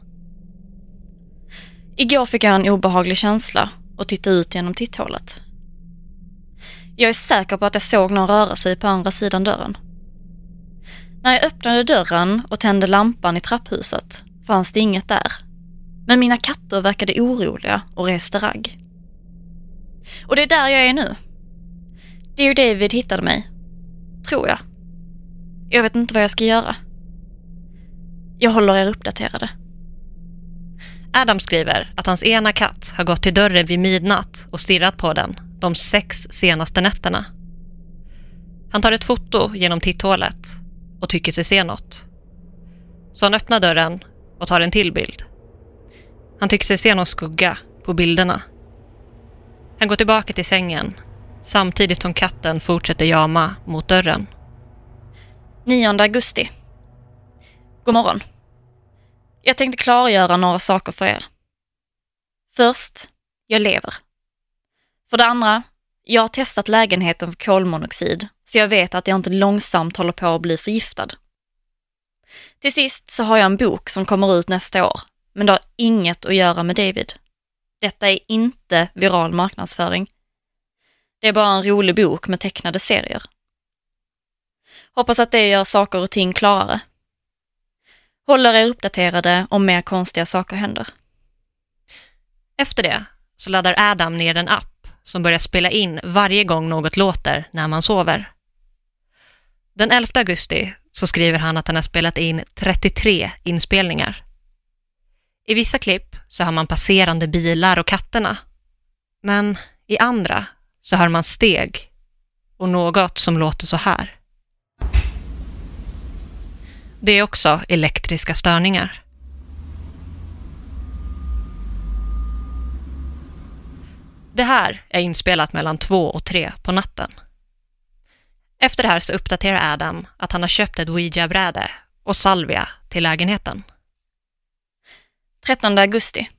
Igår fick jag en obehaglig känsla och tittade ut genom titthålet. Jag är säker på att jag såg någon röra sig på andra sidan dörren. När jag öppnade dörren och tände lampan i trapphuset fanns det inget där. Men mina katter verkade oroliga och reste ragg. Och det är där jag är nu. Dear David hittade mig. Tror jag. Jag vet inte vad jag ska göra. Jag håller er uppdaterade. Adam skriver att hans ena katt har gått till dörren vid midnatt och stirrat på den de sex senaste nätterna. Han tar ett foto genom titthålet och tycker sig se något. Så han öppnar dörren och tar en till bild. Han tycker sig se någon skugga på bilderna. Han går tillbaka till sängen samtidigt som katten fortsätter jama mot dörren. nionde augusti. God morgon. Jag tänkte klargöra några saker för er. Först, jag lever. För det andra, jag har testat lägenheten för kolmonoxid så jag vet att jag inte långsamt håller på att bli förgiftad. Till sist så har jag en bok som kommer ut nästa år, men det har inget att göra med David. Detta är inte viral marknadsföring. Det är bara en rolig bok med tecknade serier. Hoppas att det gör saker och ting klarare. Håller er uppdaterade om mer konstiga saker händer. Efter det så laddar Adam ner en app som börjar spela in varje gång något låter när man sover. Den elfte augusti så skriver han att han har spelat in trettiotre inspelningar. I vissa klipp så har man passerande bilar och katterna. Men i andra så hör man steg och något som låter så här. Det är också elektriska störningar. Det här är inspelat mellan två och tre på natten. Efter det här så uppdaterar Adam att han har köpt ett Ouija-bräde och salvia till lägenheten. trettonde augusti.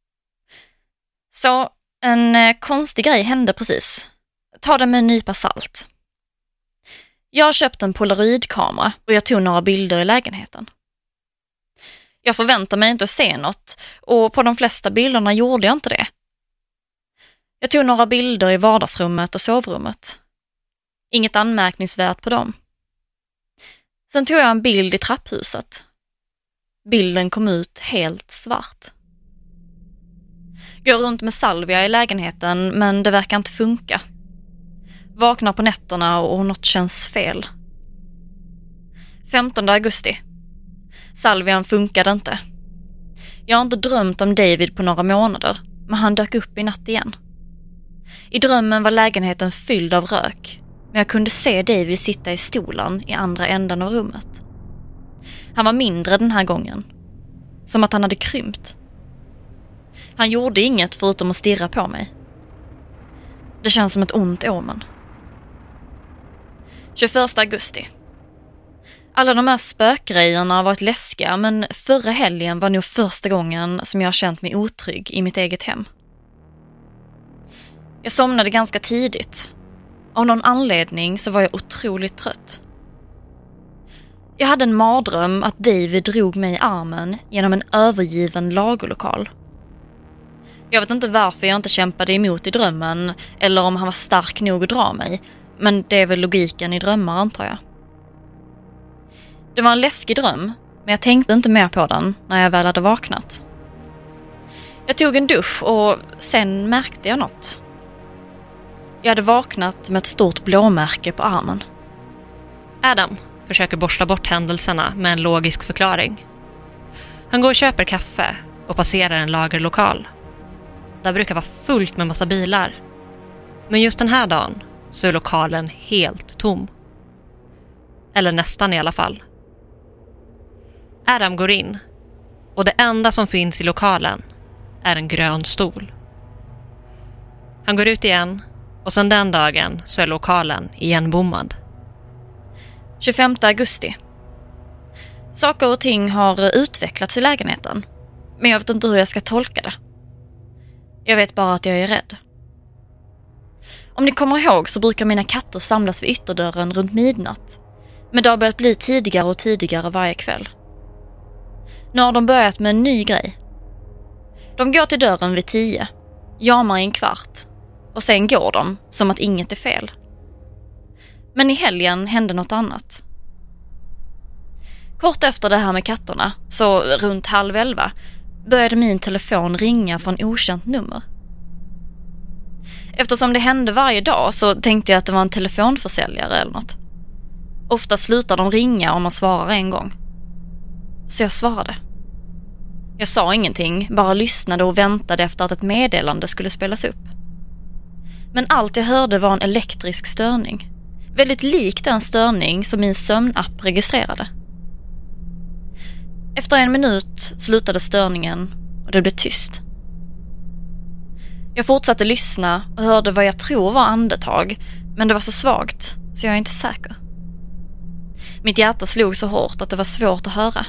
Så en eh, konstig grej hände precis. Ta det med en nypa salt. Jag har köpt en polaroidkamera och jag tog några bilder i lägenheten. Jag förväntar mig inte att se något och på de flesta bilderna gjorde jag inte det. Jag tog några bilder i vardagsrummet och sovrummet. Inget anmärkningsvärt på dem. Sen tog jag en bild i trapphuset. Bilden kom ut helt svart. Går runt med salvia i lägenheten men det verkar inte funka. Vaknar på nätterna och något känns fel. femtonde augusti. Salvian funkade inte. Jag har inte drömt om David på några månader, men han dök upp i natt igen. I drömmen var lägenheten fylld av rök, men jag kunde se David sitta i stolen i andra änden av rummet. Han var mindre den här gången, som att han hade krympt. Han gjorde inget förutom att stirra på mig. Det känns som ett ont omen. tjugoförsta augusti. Alla de här spökgrejerna har varit läskiga, men förra helgen var nog första gången som jag har känt mig otrygg i mitt eget hem. Jag somnade ganska tidigt. Av någon anledning så var jag otroligt trött. Jag hade en mardröm att David drog mig i armen genom en övergiven lagerlokal. Jag vet inte varför jag inte kämpade emot i drömmen eller om han var stark nog att dra mig, men det är väl logiken i drömmar, antar jag. Det var en läskig dröm, men jag tänkte inte mer på den när jag väl hade vaknat. Jag tog en dusch och sen märkte jag något. Jag hade vaknat med ett stort blåmärke på armen. Adam försöker borsta bort händelserna med en logisk förklaring. Han går och köper kaffe och passerar en lagerlokal. Där brukar vara fullt med massa bilar. Men just den här dagen så är lokalen helt tom. Eller nästan i alla fall. Adam går in och det enda som finns i lokalen är en grön stol. Han går ut igen och sedan den dagen så är lokalen igenbommad. tjugofemte augusti. Saker och ting har utvecklats i lägenheten, men jag vet inte hur jag ska tolka det. Jag vet bara att jag är rädd. Om ni kommer ihåg så brukar mina katter samlas vid ytterdörren runt midnatt, men det har börjat bli tidigare och tidigare varje kväll. Nu har de börjat med en ny grej. De går till dörren vid tio, jamar i en kvart och sen går de som att inget är fel. Men i helgen hände något annat. Kort efter det här med katterna, så runt halv elva, började min telefon ringa från okänt nummer. Eftersom det hände varje dag så tänkte jag att det var en telefonförsäljare eller något. Ofta slutar de ringa om man svarar en gång. Så jag svarade. Jag sa ingenting, bara lyssnade och väntade efter att ett meddelande skulle spelas upp. Men allt jag hörde var en elektrisk störning. Väldigt lik den störning som min sömnapp registrerade. Efter en minut slutade störningen och det blev tyst. Jag fortsatte lyssna och hörde vad jag tror var andetag, men det var så svagt så jag är inte säker. Mitt hjärta slog så hårt att det var svårt att höra.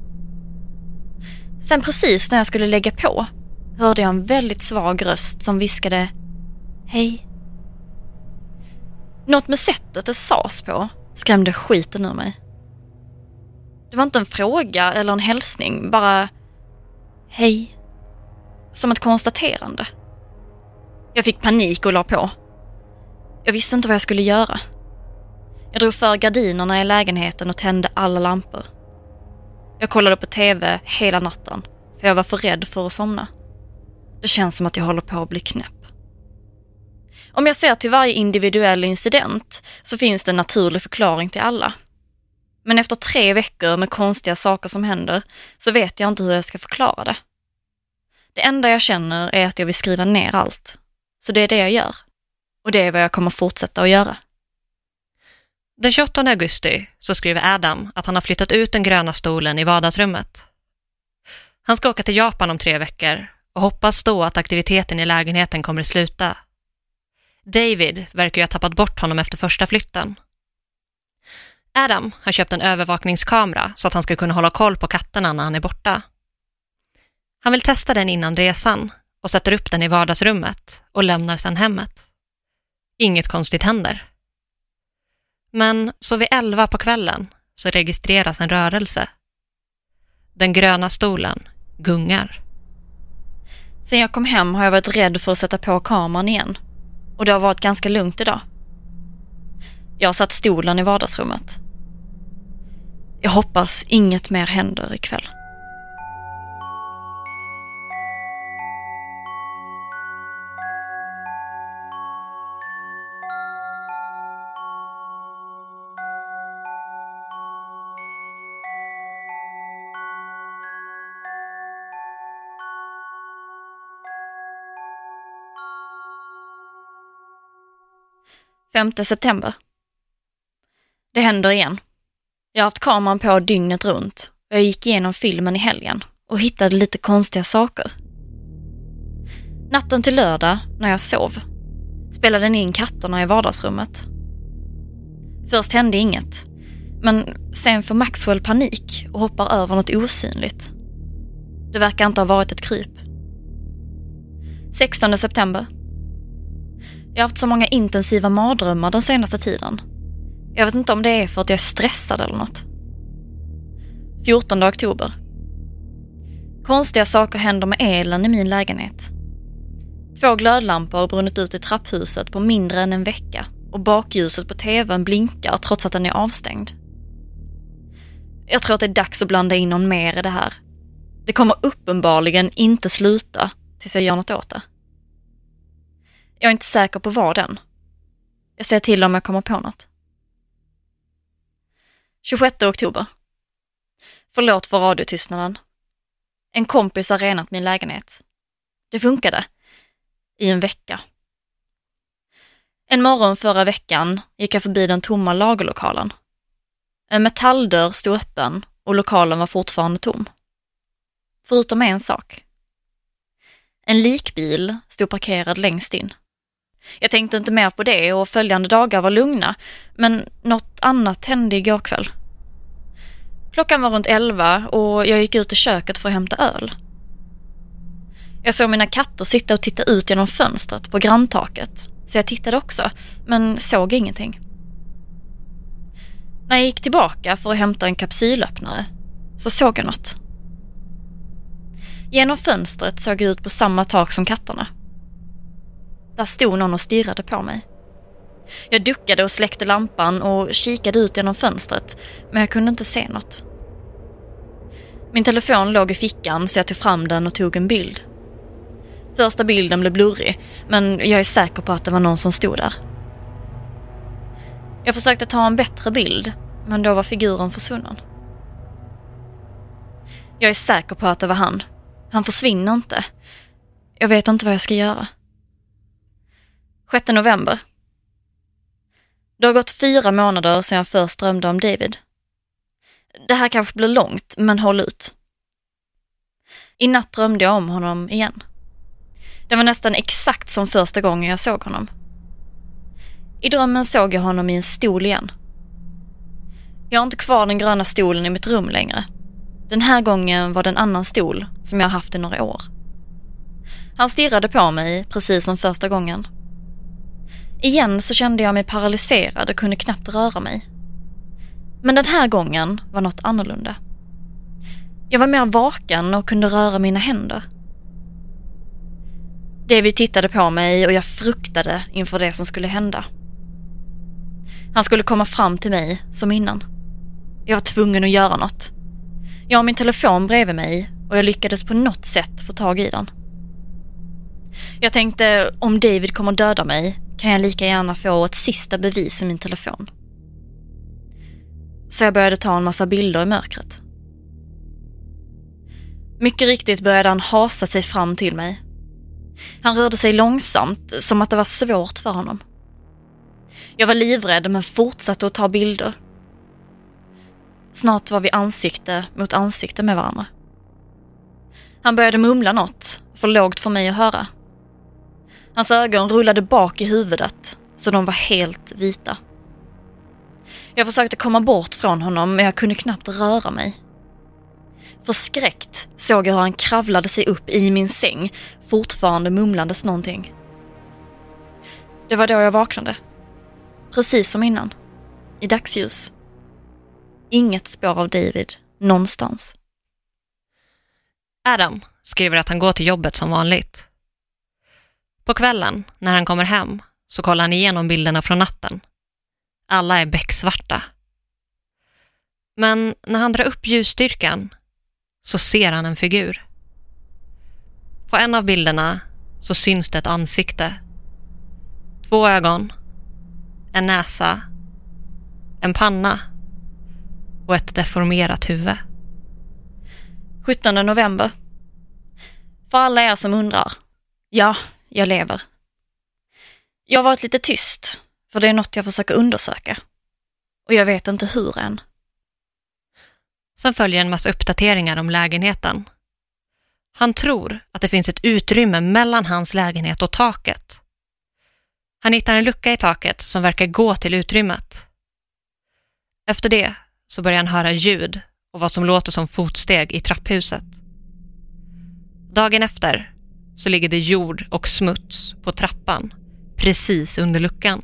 Sen precis när jag skulle lägga på hörde jag en väldigt svag röst som viskade hej. Något med sättet det sades på skrämde skiten ur mig. Det var inte en fråga eller en hälsning, bara hej. Som ett konstaterande. Jag fick panik och la på. Jag visste inte vad jag skulle göra. Jag drog för gardinerna i lägenheten och tände alla lampor. Jag kollade på tv hela natten för jag var för rädd för att somna. Det känns som att jag håller på att bli knäpp. Om jag ser till varje individuell incident så finns det en naturlig förklaring till alla. Men efter tre veckor med konstiga saker som händer så vet jag inte hur jag ska förklara det. Det enda jag känner är att jag vill skriva ner allt. Så det är det jag gör. Och det är vad jag kommer fortsätta att göra. Den tjugoåttonde augusti så skriver Adam att han har flyttat ut den gröna stolen i vardagsrummet. Han ska åka till Japan om tre veckor och hoppas då att aktiviteten i lägenheten kommer att sluta. David verkar ju ha tappat bort honom efter första flytten. Adam har köpt en övervakningskamera så att han ska kunna hålla koll på katterna när han är borta. Han vill testa den innan resan och sätter upp den i vardagsrummet och lämnar sedan hemmet. Inget konstigt händer. Men så vid elva på kvällen så registreras en rörelse. Den gröna stolen gungar. Sen jag kom hem har jag varit rädd för att sätta på kameran igen. Och det har varit ganska lugnt idag. Jag har satt stolen i vardagsrummet. Jag hoppas inget mer händer ikväll. femte september. Det händer igen. Jag har haft kameran på dygnet runt och jag gick igenom filmen i helgen och hittade lite konstiga saker. Natten till lördag, när jag sov, spelade den in katterna i vardagsrummet. Först hände inget, men sen får Maxwell panik och hoppar över något osynligt. Det verkar inte ha varit ett kryp. sextonde september. Jag har haft så många intensiva mardrömmar den senaste tiden. Jag vet inte om det är för att jag är stressad eller något. fjortonde oktober. Konstiga saker händer med elen i min lägenhet. Två glödlampor har brunnit ut i trapphuset på mindre än en vecka och bakljuset på tvn blinkar trots att den är avstängd. Jag tror att det är dags att blanda in någon mer i det här. Det kommer uppenbarligen inte sluta tills jag gör något åt det. Jag är inte säker på vad den. Jag ser till om jag kommer på något. tjugosjätte oktober. Förlåt för radiotystnaden. En kompis har renat min lägenhet. Det funkade. I en vecka. En morgon förra veckan gick jag förbi den tomma lagerlokalen. En metalldörr stod öppen och lokalen var fortfarande tom. Förutom en sak. En likbil stod parkerad längst in. Jag tänkte inte mer på det och följande dagar var lugna, men något annat hände igår kväll. Klockan var runt elva och jag gick ut i köket för att hämta öl. Jag såg mina katter sitta och titta ut genom fönstret på granntaket, så jag tittade också, men såg ingenting. När jag gick tillbaka för att hämta en kapsylöppnare så såg jag något. Genom fönstret såg jag ut på samma tak som katterna. Där stod någon och stirrade på mig. Jag duckade och släckte lampan och kikade ut genom fönstret, men jag kunde inte se något. Min telefon låg i fickan så jag tog fram den och tog en bild. Första bilden blev blurrig, men jag är säker på att det var någon som stod där. Jag försökte ta en bättre bild, men då var figuren försvunnen. Jag är säker på att det var han. Han försvinner inte. Jag vet inte vad jag ska göra. sjätte november. Det har gått fyra månader sedan jag först drömde om David. Det här kanske blir långt, men håll ut. I natt drömde jag om honom igen. Det var nästan exakt som första gången jag såg honom. I drömmen såg jag honom i en stol igen. Jag har inte kvar den gröna stolen i mitt rum längre. Den här gången var det en annan stol som jag har haft i några år. Han stirrade på mig precis som första gången. Igen så kände jag mig paralyserad och kunde knappt röra mig. Men den här gången var något annorlunda. Jag var mer vaken och kunde röra mina händer. David tittade på mig och jag fruktade inför det som skulle hända. Han skulle komma fram till mig som innan. Jag var tvungen att göra något. Jag har min telefon bredvid mig och jag lyckades på något sätt få tag i den. Jag tänkte, om David kommer döda mig kan jag lika gärna få ett sista bevis i min telefon. Så jag började ta en massa bilder i mörkret. Mycket riktigt började han hasa sig fram till mig. Han rörde sig långsamt, som att det var svårt för honom. Jag var livrädd men fortsatte att ta bilder. Snart var vi ansikte mot ansikte med varandra. Han började mumla något, för lågt för mig att höra. Hans ögon rullade bak i huvudet, så de var helt vita. Jag försökte komma bort från honom, men jag kunde knappt röra mig. Förskräckt såg jag hur han kravlade sig upp i min säng, fortfarande mumlandes någonting. Det var då jag vaknade. Precis som innan. I dagsljus. Inget spår av David någonstans. Adam skriver att han går till jobbet som vanligt. På kvällen, när han kommer hem, så kollar han igenom bilderna från natten. Alla är becksvarta. Men när han drar upp ljusstyrkan så ser han en figur. På en av bilderna så syns det ett ansikte. Två ögon, en näsa, en panna och ett deformerat huvud. sjuttonde november. För alla er som undrar. Ja, jag lever. Jag har varit lite tyst, För det är något jag försöker undersöka. Och jag vet inte hur än. Sen följer en massa uppdateringar om lägenheten. Han tror att det finns ett utrymme mellan hans lägenhet och taket. Han hittar en lucka i taket som verkar gå till utrymmet. Efter det så börjar han höra ljud och vad som låter som fotsteg i trapphuset. Dagen efter så ligger det jord och smuts på trappan precis under luckan.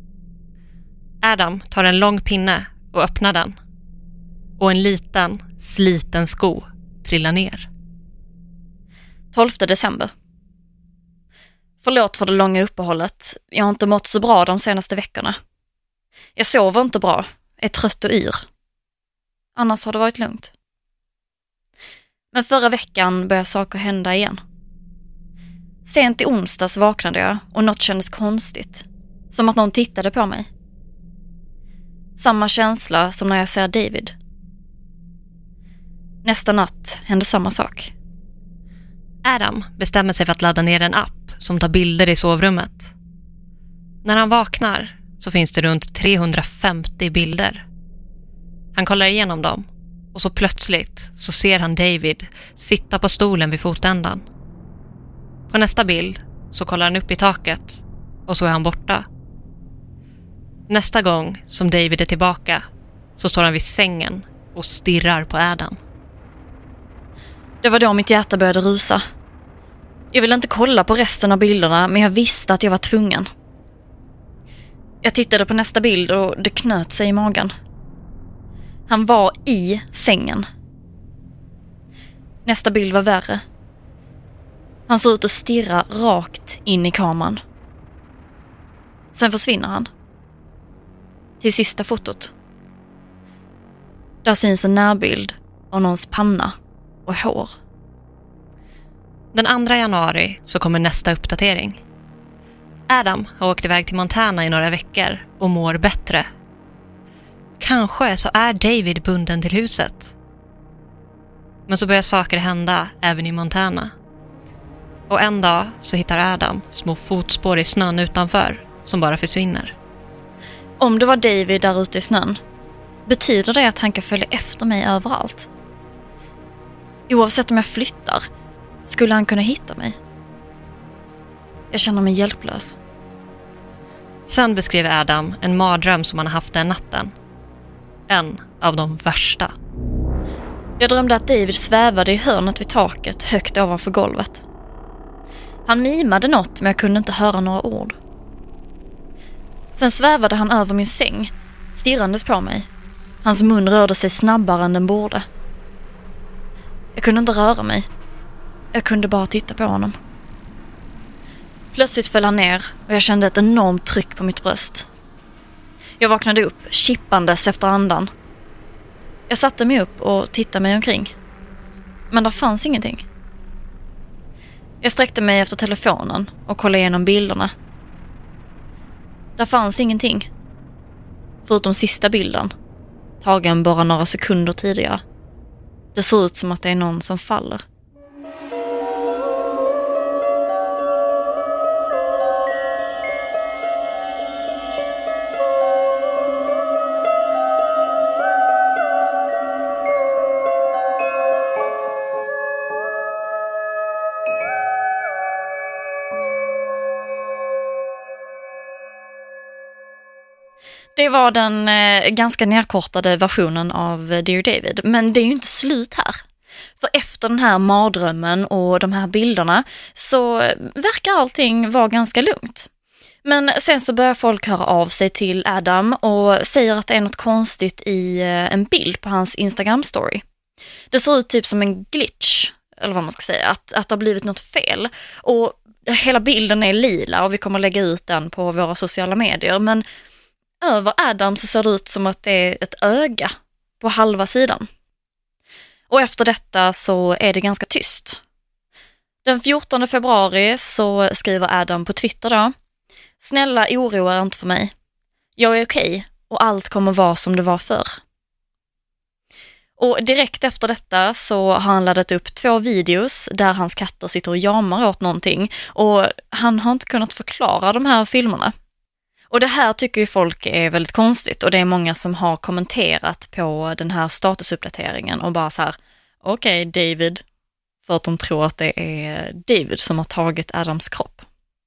Adam tar en lång pinne och öppnar den. Och en liten, sliten sko trillar ner. tolfte december. Förlåt för det långa uppehållet. Jag har inte mått så bra de senaste veckorna. Jag sover inte bra, är trött och yr. Annars har det varit lugnt. Men förra veckan började saker hända igen. Sent i onsdags vaknade jag och något kändes konstigt. Som att någon tittade på mig. Samma känsla som när jag ser David. Nästa natt hände samma sak. Adam bestämmer sig för att ladda ner en app som tar bilder i sovrummet. När han vaknar så finns det runt trehundrafemtio bilder. Han kollar igenom dem och så plötsligt så ser han David sitta på stolen vid fotändan. På nästa bild så kollar han upp i taket och så är han borta. Nästa gång som David är tillbaka så står han vid sängen och stirrar på Adam. Det var då mitt hjärta började rusa. Jag ville inte kolla på resten av bilderna, men jag visste att jag var tvungen. Jag tittade på nästa bild och det knöt sig i magen. Han var i sängen. Nästa bild var värre. Han såg ut att stirra rakt in i kameran. Sen försvinner han. Till sista fotot. Där syns en närbild av någons panna och hår. Den andra januari så kommer nästa uppdatering. Adam har åkt iväg till Montana i några veckor och mår bättre. Kanske så är David bunden till huset. Men så börjar saker hända även i Montana. Och en dag så hittar Adam små fotspår i snön utanför som bara försvinner. Om det var David där ute i snön, betyder det att han kan följa efter mig överallt? Oavsett om jag flyttar, skulle han kunna hitta mig? Jag känner mig hjälplös. Sen beskriver Adam en mardröm som han har haft den natten. En av de värsta. Jag drömde att David svävade i hörnet vid taket högt ovanför golvet. Han mimade något, men jag kunde inte höra några ord. Sen svävade han över min säng, stirrandes på mig. Hans mun rörde sig snabbare än den borde. Jag kunde inte röra mig. Jag kunde bara titta på honom. Plötsligt föll han ner och jag kände ett enormt tryck på mitt bröst. Jag vaknade upp, kippandes efter andan. Jag satte mig upp och tittade mig omkring. Men där fanns ingenting. Jag sträckte mig efter telefonen och kollade igenom bilderna. Där fanns ingenting. Förutom sista bilden, tagen bara några sekunder tidigare. Det ser ut som att det är någon som faller. Det var den eh, ganska nedkortade versionen av Dear David. Men det är ju inte slut här. För efter den här mardrömmen och de här bilderna så verkar allting vara ganska lugnt. Men sen så börjar folk höra av sig till Adam och säger att det är något konstigt i eh, en bild på hans Instagram-story. Det ser ut typ som en glitch, eller vad man ska säga, att, att det har blivit något fel. Och hela bilden är lila och vi kommer lägga ut den på våra sociala medier. Men över Adam så ser det ut som att det är ett öga på halva sidan. Och efter detta så är det ganska tyst. Den fjortonde februari så skriver Adam på Twitter då: snälla, oroa er inte för mig. Jag är okej och allt kommer vara som det var förr. Och direkt efter detta så har han laddat upp två videos där hans katter sitter och jamar åt någonting. Och han har inte kunnat förklara de här filmerna. Och det här tycker ju folk är väldigt konstigt och det är många som har kommenterat på den här statusuppdateringen och bara så här, okej okay, David, för att de tror att det är David som har tagit Adams kropp.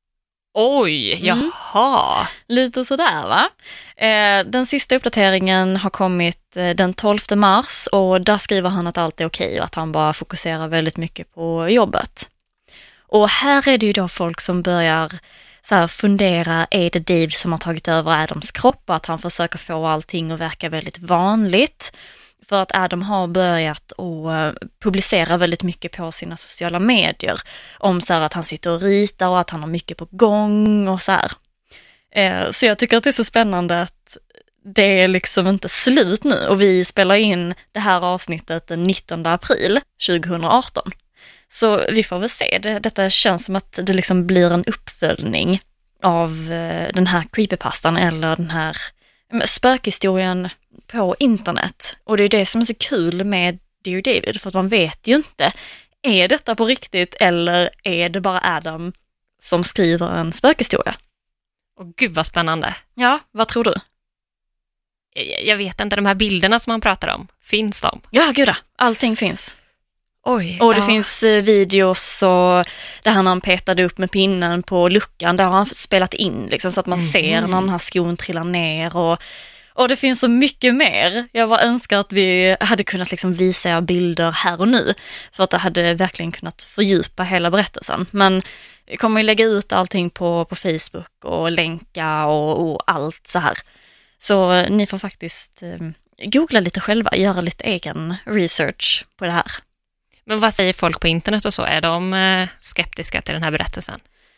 Oj, Mm. jaha. Lite sådär va? Eh, den sista uppdateringen har kommit eh, den tolfte mars och där skriver han att allt är okej och att han bara fokuserar väldigt mycket på jobbet. Och här är det ju då folk som börjar så här fundera, är det Dave som har tagit över Adams kropp och att han försöker få allting att verka väldigt vanligt? För att Adam har börjat att publicera väldigt mycket på sina sociala medier om så här att han sitter och ritar och att han har mycket på gång och så här. Så jag tycker att det är så spännande att det är liksom inte slut nu och vi spelar in det här avsnittet den nittonde april tjugohundraarton. Så vi får väl se, det, detta känns som att det liksom blir en uppföljning av den här creepypastan eller den här spökhistorien på internet. Och det är det som är så kul med Dear David, för att man vet ju inte, är detta på riktigt eller är det bara Adam som skriver en spökhistoria? Och gud vad spännande. Ja, vad tror du? Jag, jag vet inte, de här bilderna som man pratar om, finns de? Ja, gud, allting finns. Oj, och det ja. finns videos och där han petade upp med pinnen på luckan, där har han spelat in liksom, så att man mm. ser när den här skon trillar ner och, och det finns så mycket mer. Jag bara önskar att vi hade kunnat liksom visa bilder här och nu för att det hade verkligen kunnat fördjupa hela berättelsen. Men vi kommer ju lägga ut allting på, på Facebook och länka och, och allt så här. Så ni får faktiskt eh, googla lite själva, göra lite egen research på det här. Men vad säger folk på internet och så? Är de eh, skeptiska till den här berättelsen?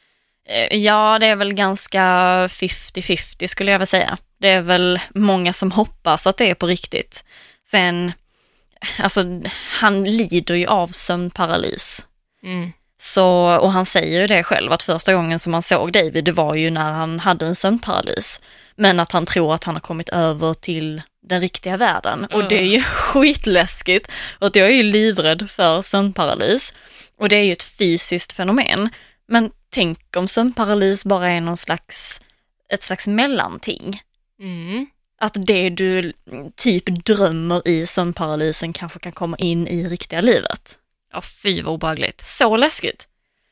Ja, det är väl ganska femtio femtio skulle jag väl säga. Det är väl många som hoppas att det är på riktigt. Sen, alltså han lider ju av sömnparalys. Mm. Så, och han säger ju det själv att första gången som man såg David, det var ju när han hade en sömnparalys. Men att han tror att han har kommit över till den riktiga världen. Och det är ju skitläskigt. Och jag är ju livrädd för sömnparalys. Och det är ju ett fysiskt fenomen. Men tänk om sömnparalys bara är någon slags, ett slags mellanting. Mm. Att det du typ drömmer i sömnparalysen kanske kan komma in i riktiga livet. Ja, fy vad obehagligt. Så läskigt.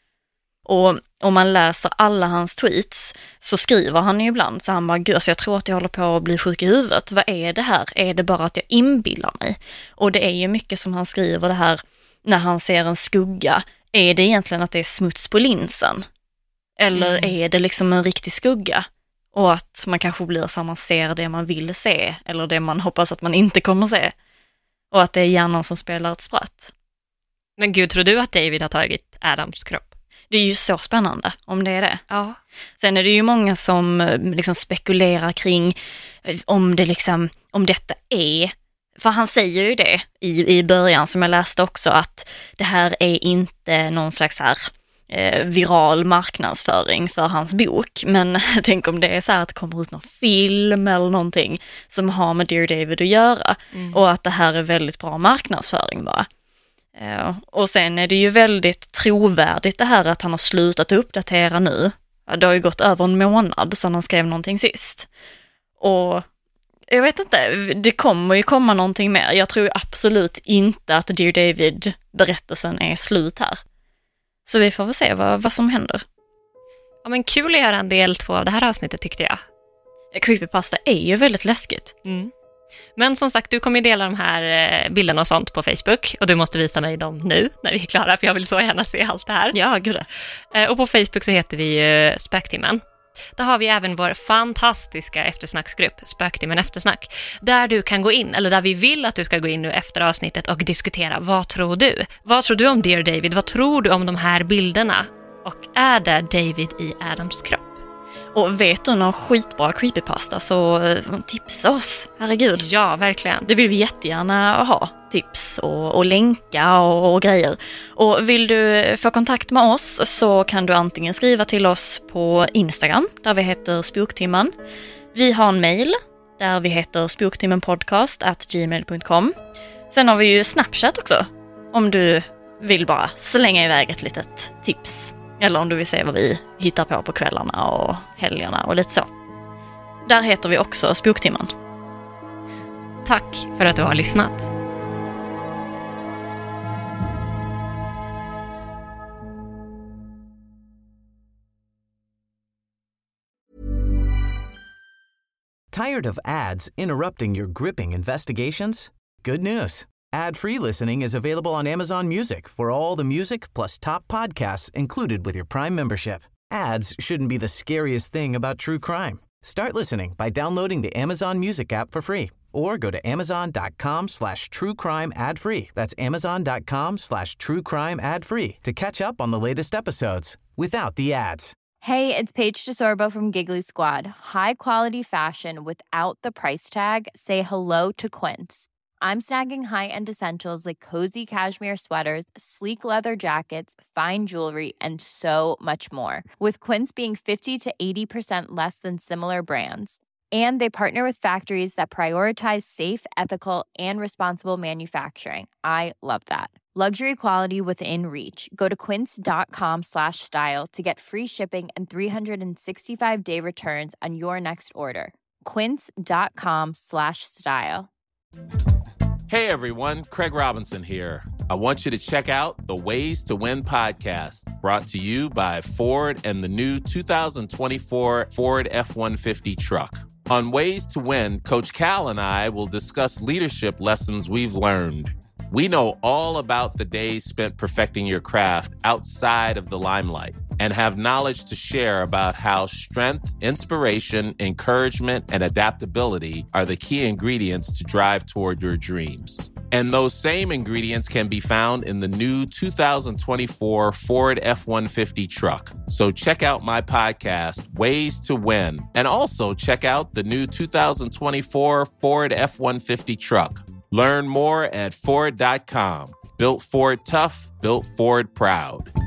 Och om man läser alla hans tweets så skriver han ju ibland så han bara, gud, så jag tror att jag håller på att bli sjuk i huvudet. Vad är det här? Är det bara att jag inbillar mig? Och det är ju mycket som han skriver det här när han ser en skugga. Är det egentligen att det är smuts på linsen? Eller mm. är det liksom en riktig skugga? Och att man kanske blir så att man ser det man vill se eller det man hoppas att man inte kommer se. Och att det är hjärnan som spelar ett spratt. Men gud, tror du att David har tagit Adams kropp? Det är ju så spännande om det är det. Ja. Sen är det ju många som liksom spekulerar kring om det liksom, om detta är, för han säger ju det i, i början som jag läste också, att det här är inte någon slags här eh, viral marknadsföring för hans bok. Men tänk om det är så här att det kommer ut någon film eller någonting som har med Dear David att göra. Mm. Och att det här är väldigt bra marknadsföring bara. Uh, och sen är det ju väldigt trovärdigt det här att han har slutat uppdatera nu. Det har ju gått över en månad sedan han skrev någonting sist. Och jag vet inte, det kommer ju komma någonting mer. Jag tror absolut inte att Dear David-berättelsen är slut här. Så vi får väl se vad, vad som händer. Ja, men kul att göra en del två av det här avsnittet tyckte jag. Creepypasta är ju väldigt läskigt. Mm. Men som sagt, du kommer ju dela de här bilderna och sånt på Facebook och du måste visa mig dem nu när vi är klara, för jag vill så gärna se allt det här. Ja, gud. Och på Facebook så heter vi ju Spöktimmen. Där har vi även vår fantastiska eftersnacksgrupp, Spöktimmen eftersnack, där du kan gå in, eller där vi vill att du ska gå in nu efter avsnittet och diskutera, vad tror du? Vad tror du om Dear David? Vad tror du om de här bilderna? Och är det David i Adams kropp? Och vet du någon skitbra creepypasta så tipsa oss, herregud. Ja, verkligen. Det vill vi jättegärna ha, tips och, och länka och, och grejer. Och vill du få kontakt med oss så kan du antingen skriva till oss på Instagram där vi heter Spoktimmen. Vi har en mail där vi heter spoktimmenpodcast at gmail dot com. Sen har vi ju Snapchat också om du vill bara slänga iväg ett litet tips. Eller om du vill se vad vi hittar på på kvällarna och helgerna och lite så. Där heter vi också Spoktimman. Tack för att du har lyssnat. Tired of ads interrupting your gripping investigations? Good news. Ad-free listening is available on Amazon Music for all the music plus top podcasts included with your Prime membership. Ads shouldn't be the scariest thing about true crime. Start listening by downloading the Amazon Music app for free or go to amazon.com slash true crime ad free. That's amazon.com slash true crime ad free to catch up on the latest episodes without the ads. Hey, it's Paige DeSorbo from Giggly Squad. High quality fashion without the price tag. Say hello to Quince. I'm snagging high-end essentials like cozy cashmere sweaters, sleek leather jackets, fine jewelry, and so much more. With Quince being fifty to eighty percent less than similar brands. And they partner with factories that prioritize safe, ethical, and responsible manufacturing. I love that. Luxury quality within reach. Go to quince.com slash style to get free shipping and three sixty-five day returns on your next order. Quince.com slash style. Hey everyone, Craig Robinson here. I want you to check out the Ways to Win podcast, brought to you by Ford and the new two thousand twenty-four Ford F one fifty truck. On Ways to Win, Coach Cal and I will discuss leadership lessons we've learned. We know all about the days spent perfecting your craft outside of the limelight and have knowledge to share about how strength, inspiration, encouragement, and adaptability are the key ingredients to drive toward your dreams. And those same ingredients can be found in the new two thousand twenty-four Ford F one fifty truck. So check out my podcast, Ways to Win, and also check out the new two thousand twenty-four Ford F one fifty truck. Learn more at Ford dot com. Built Ford tough, built Ford proud.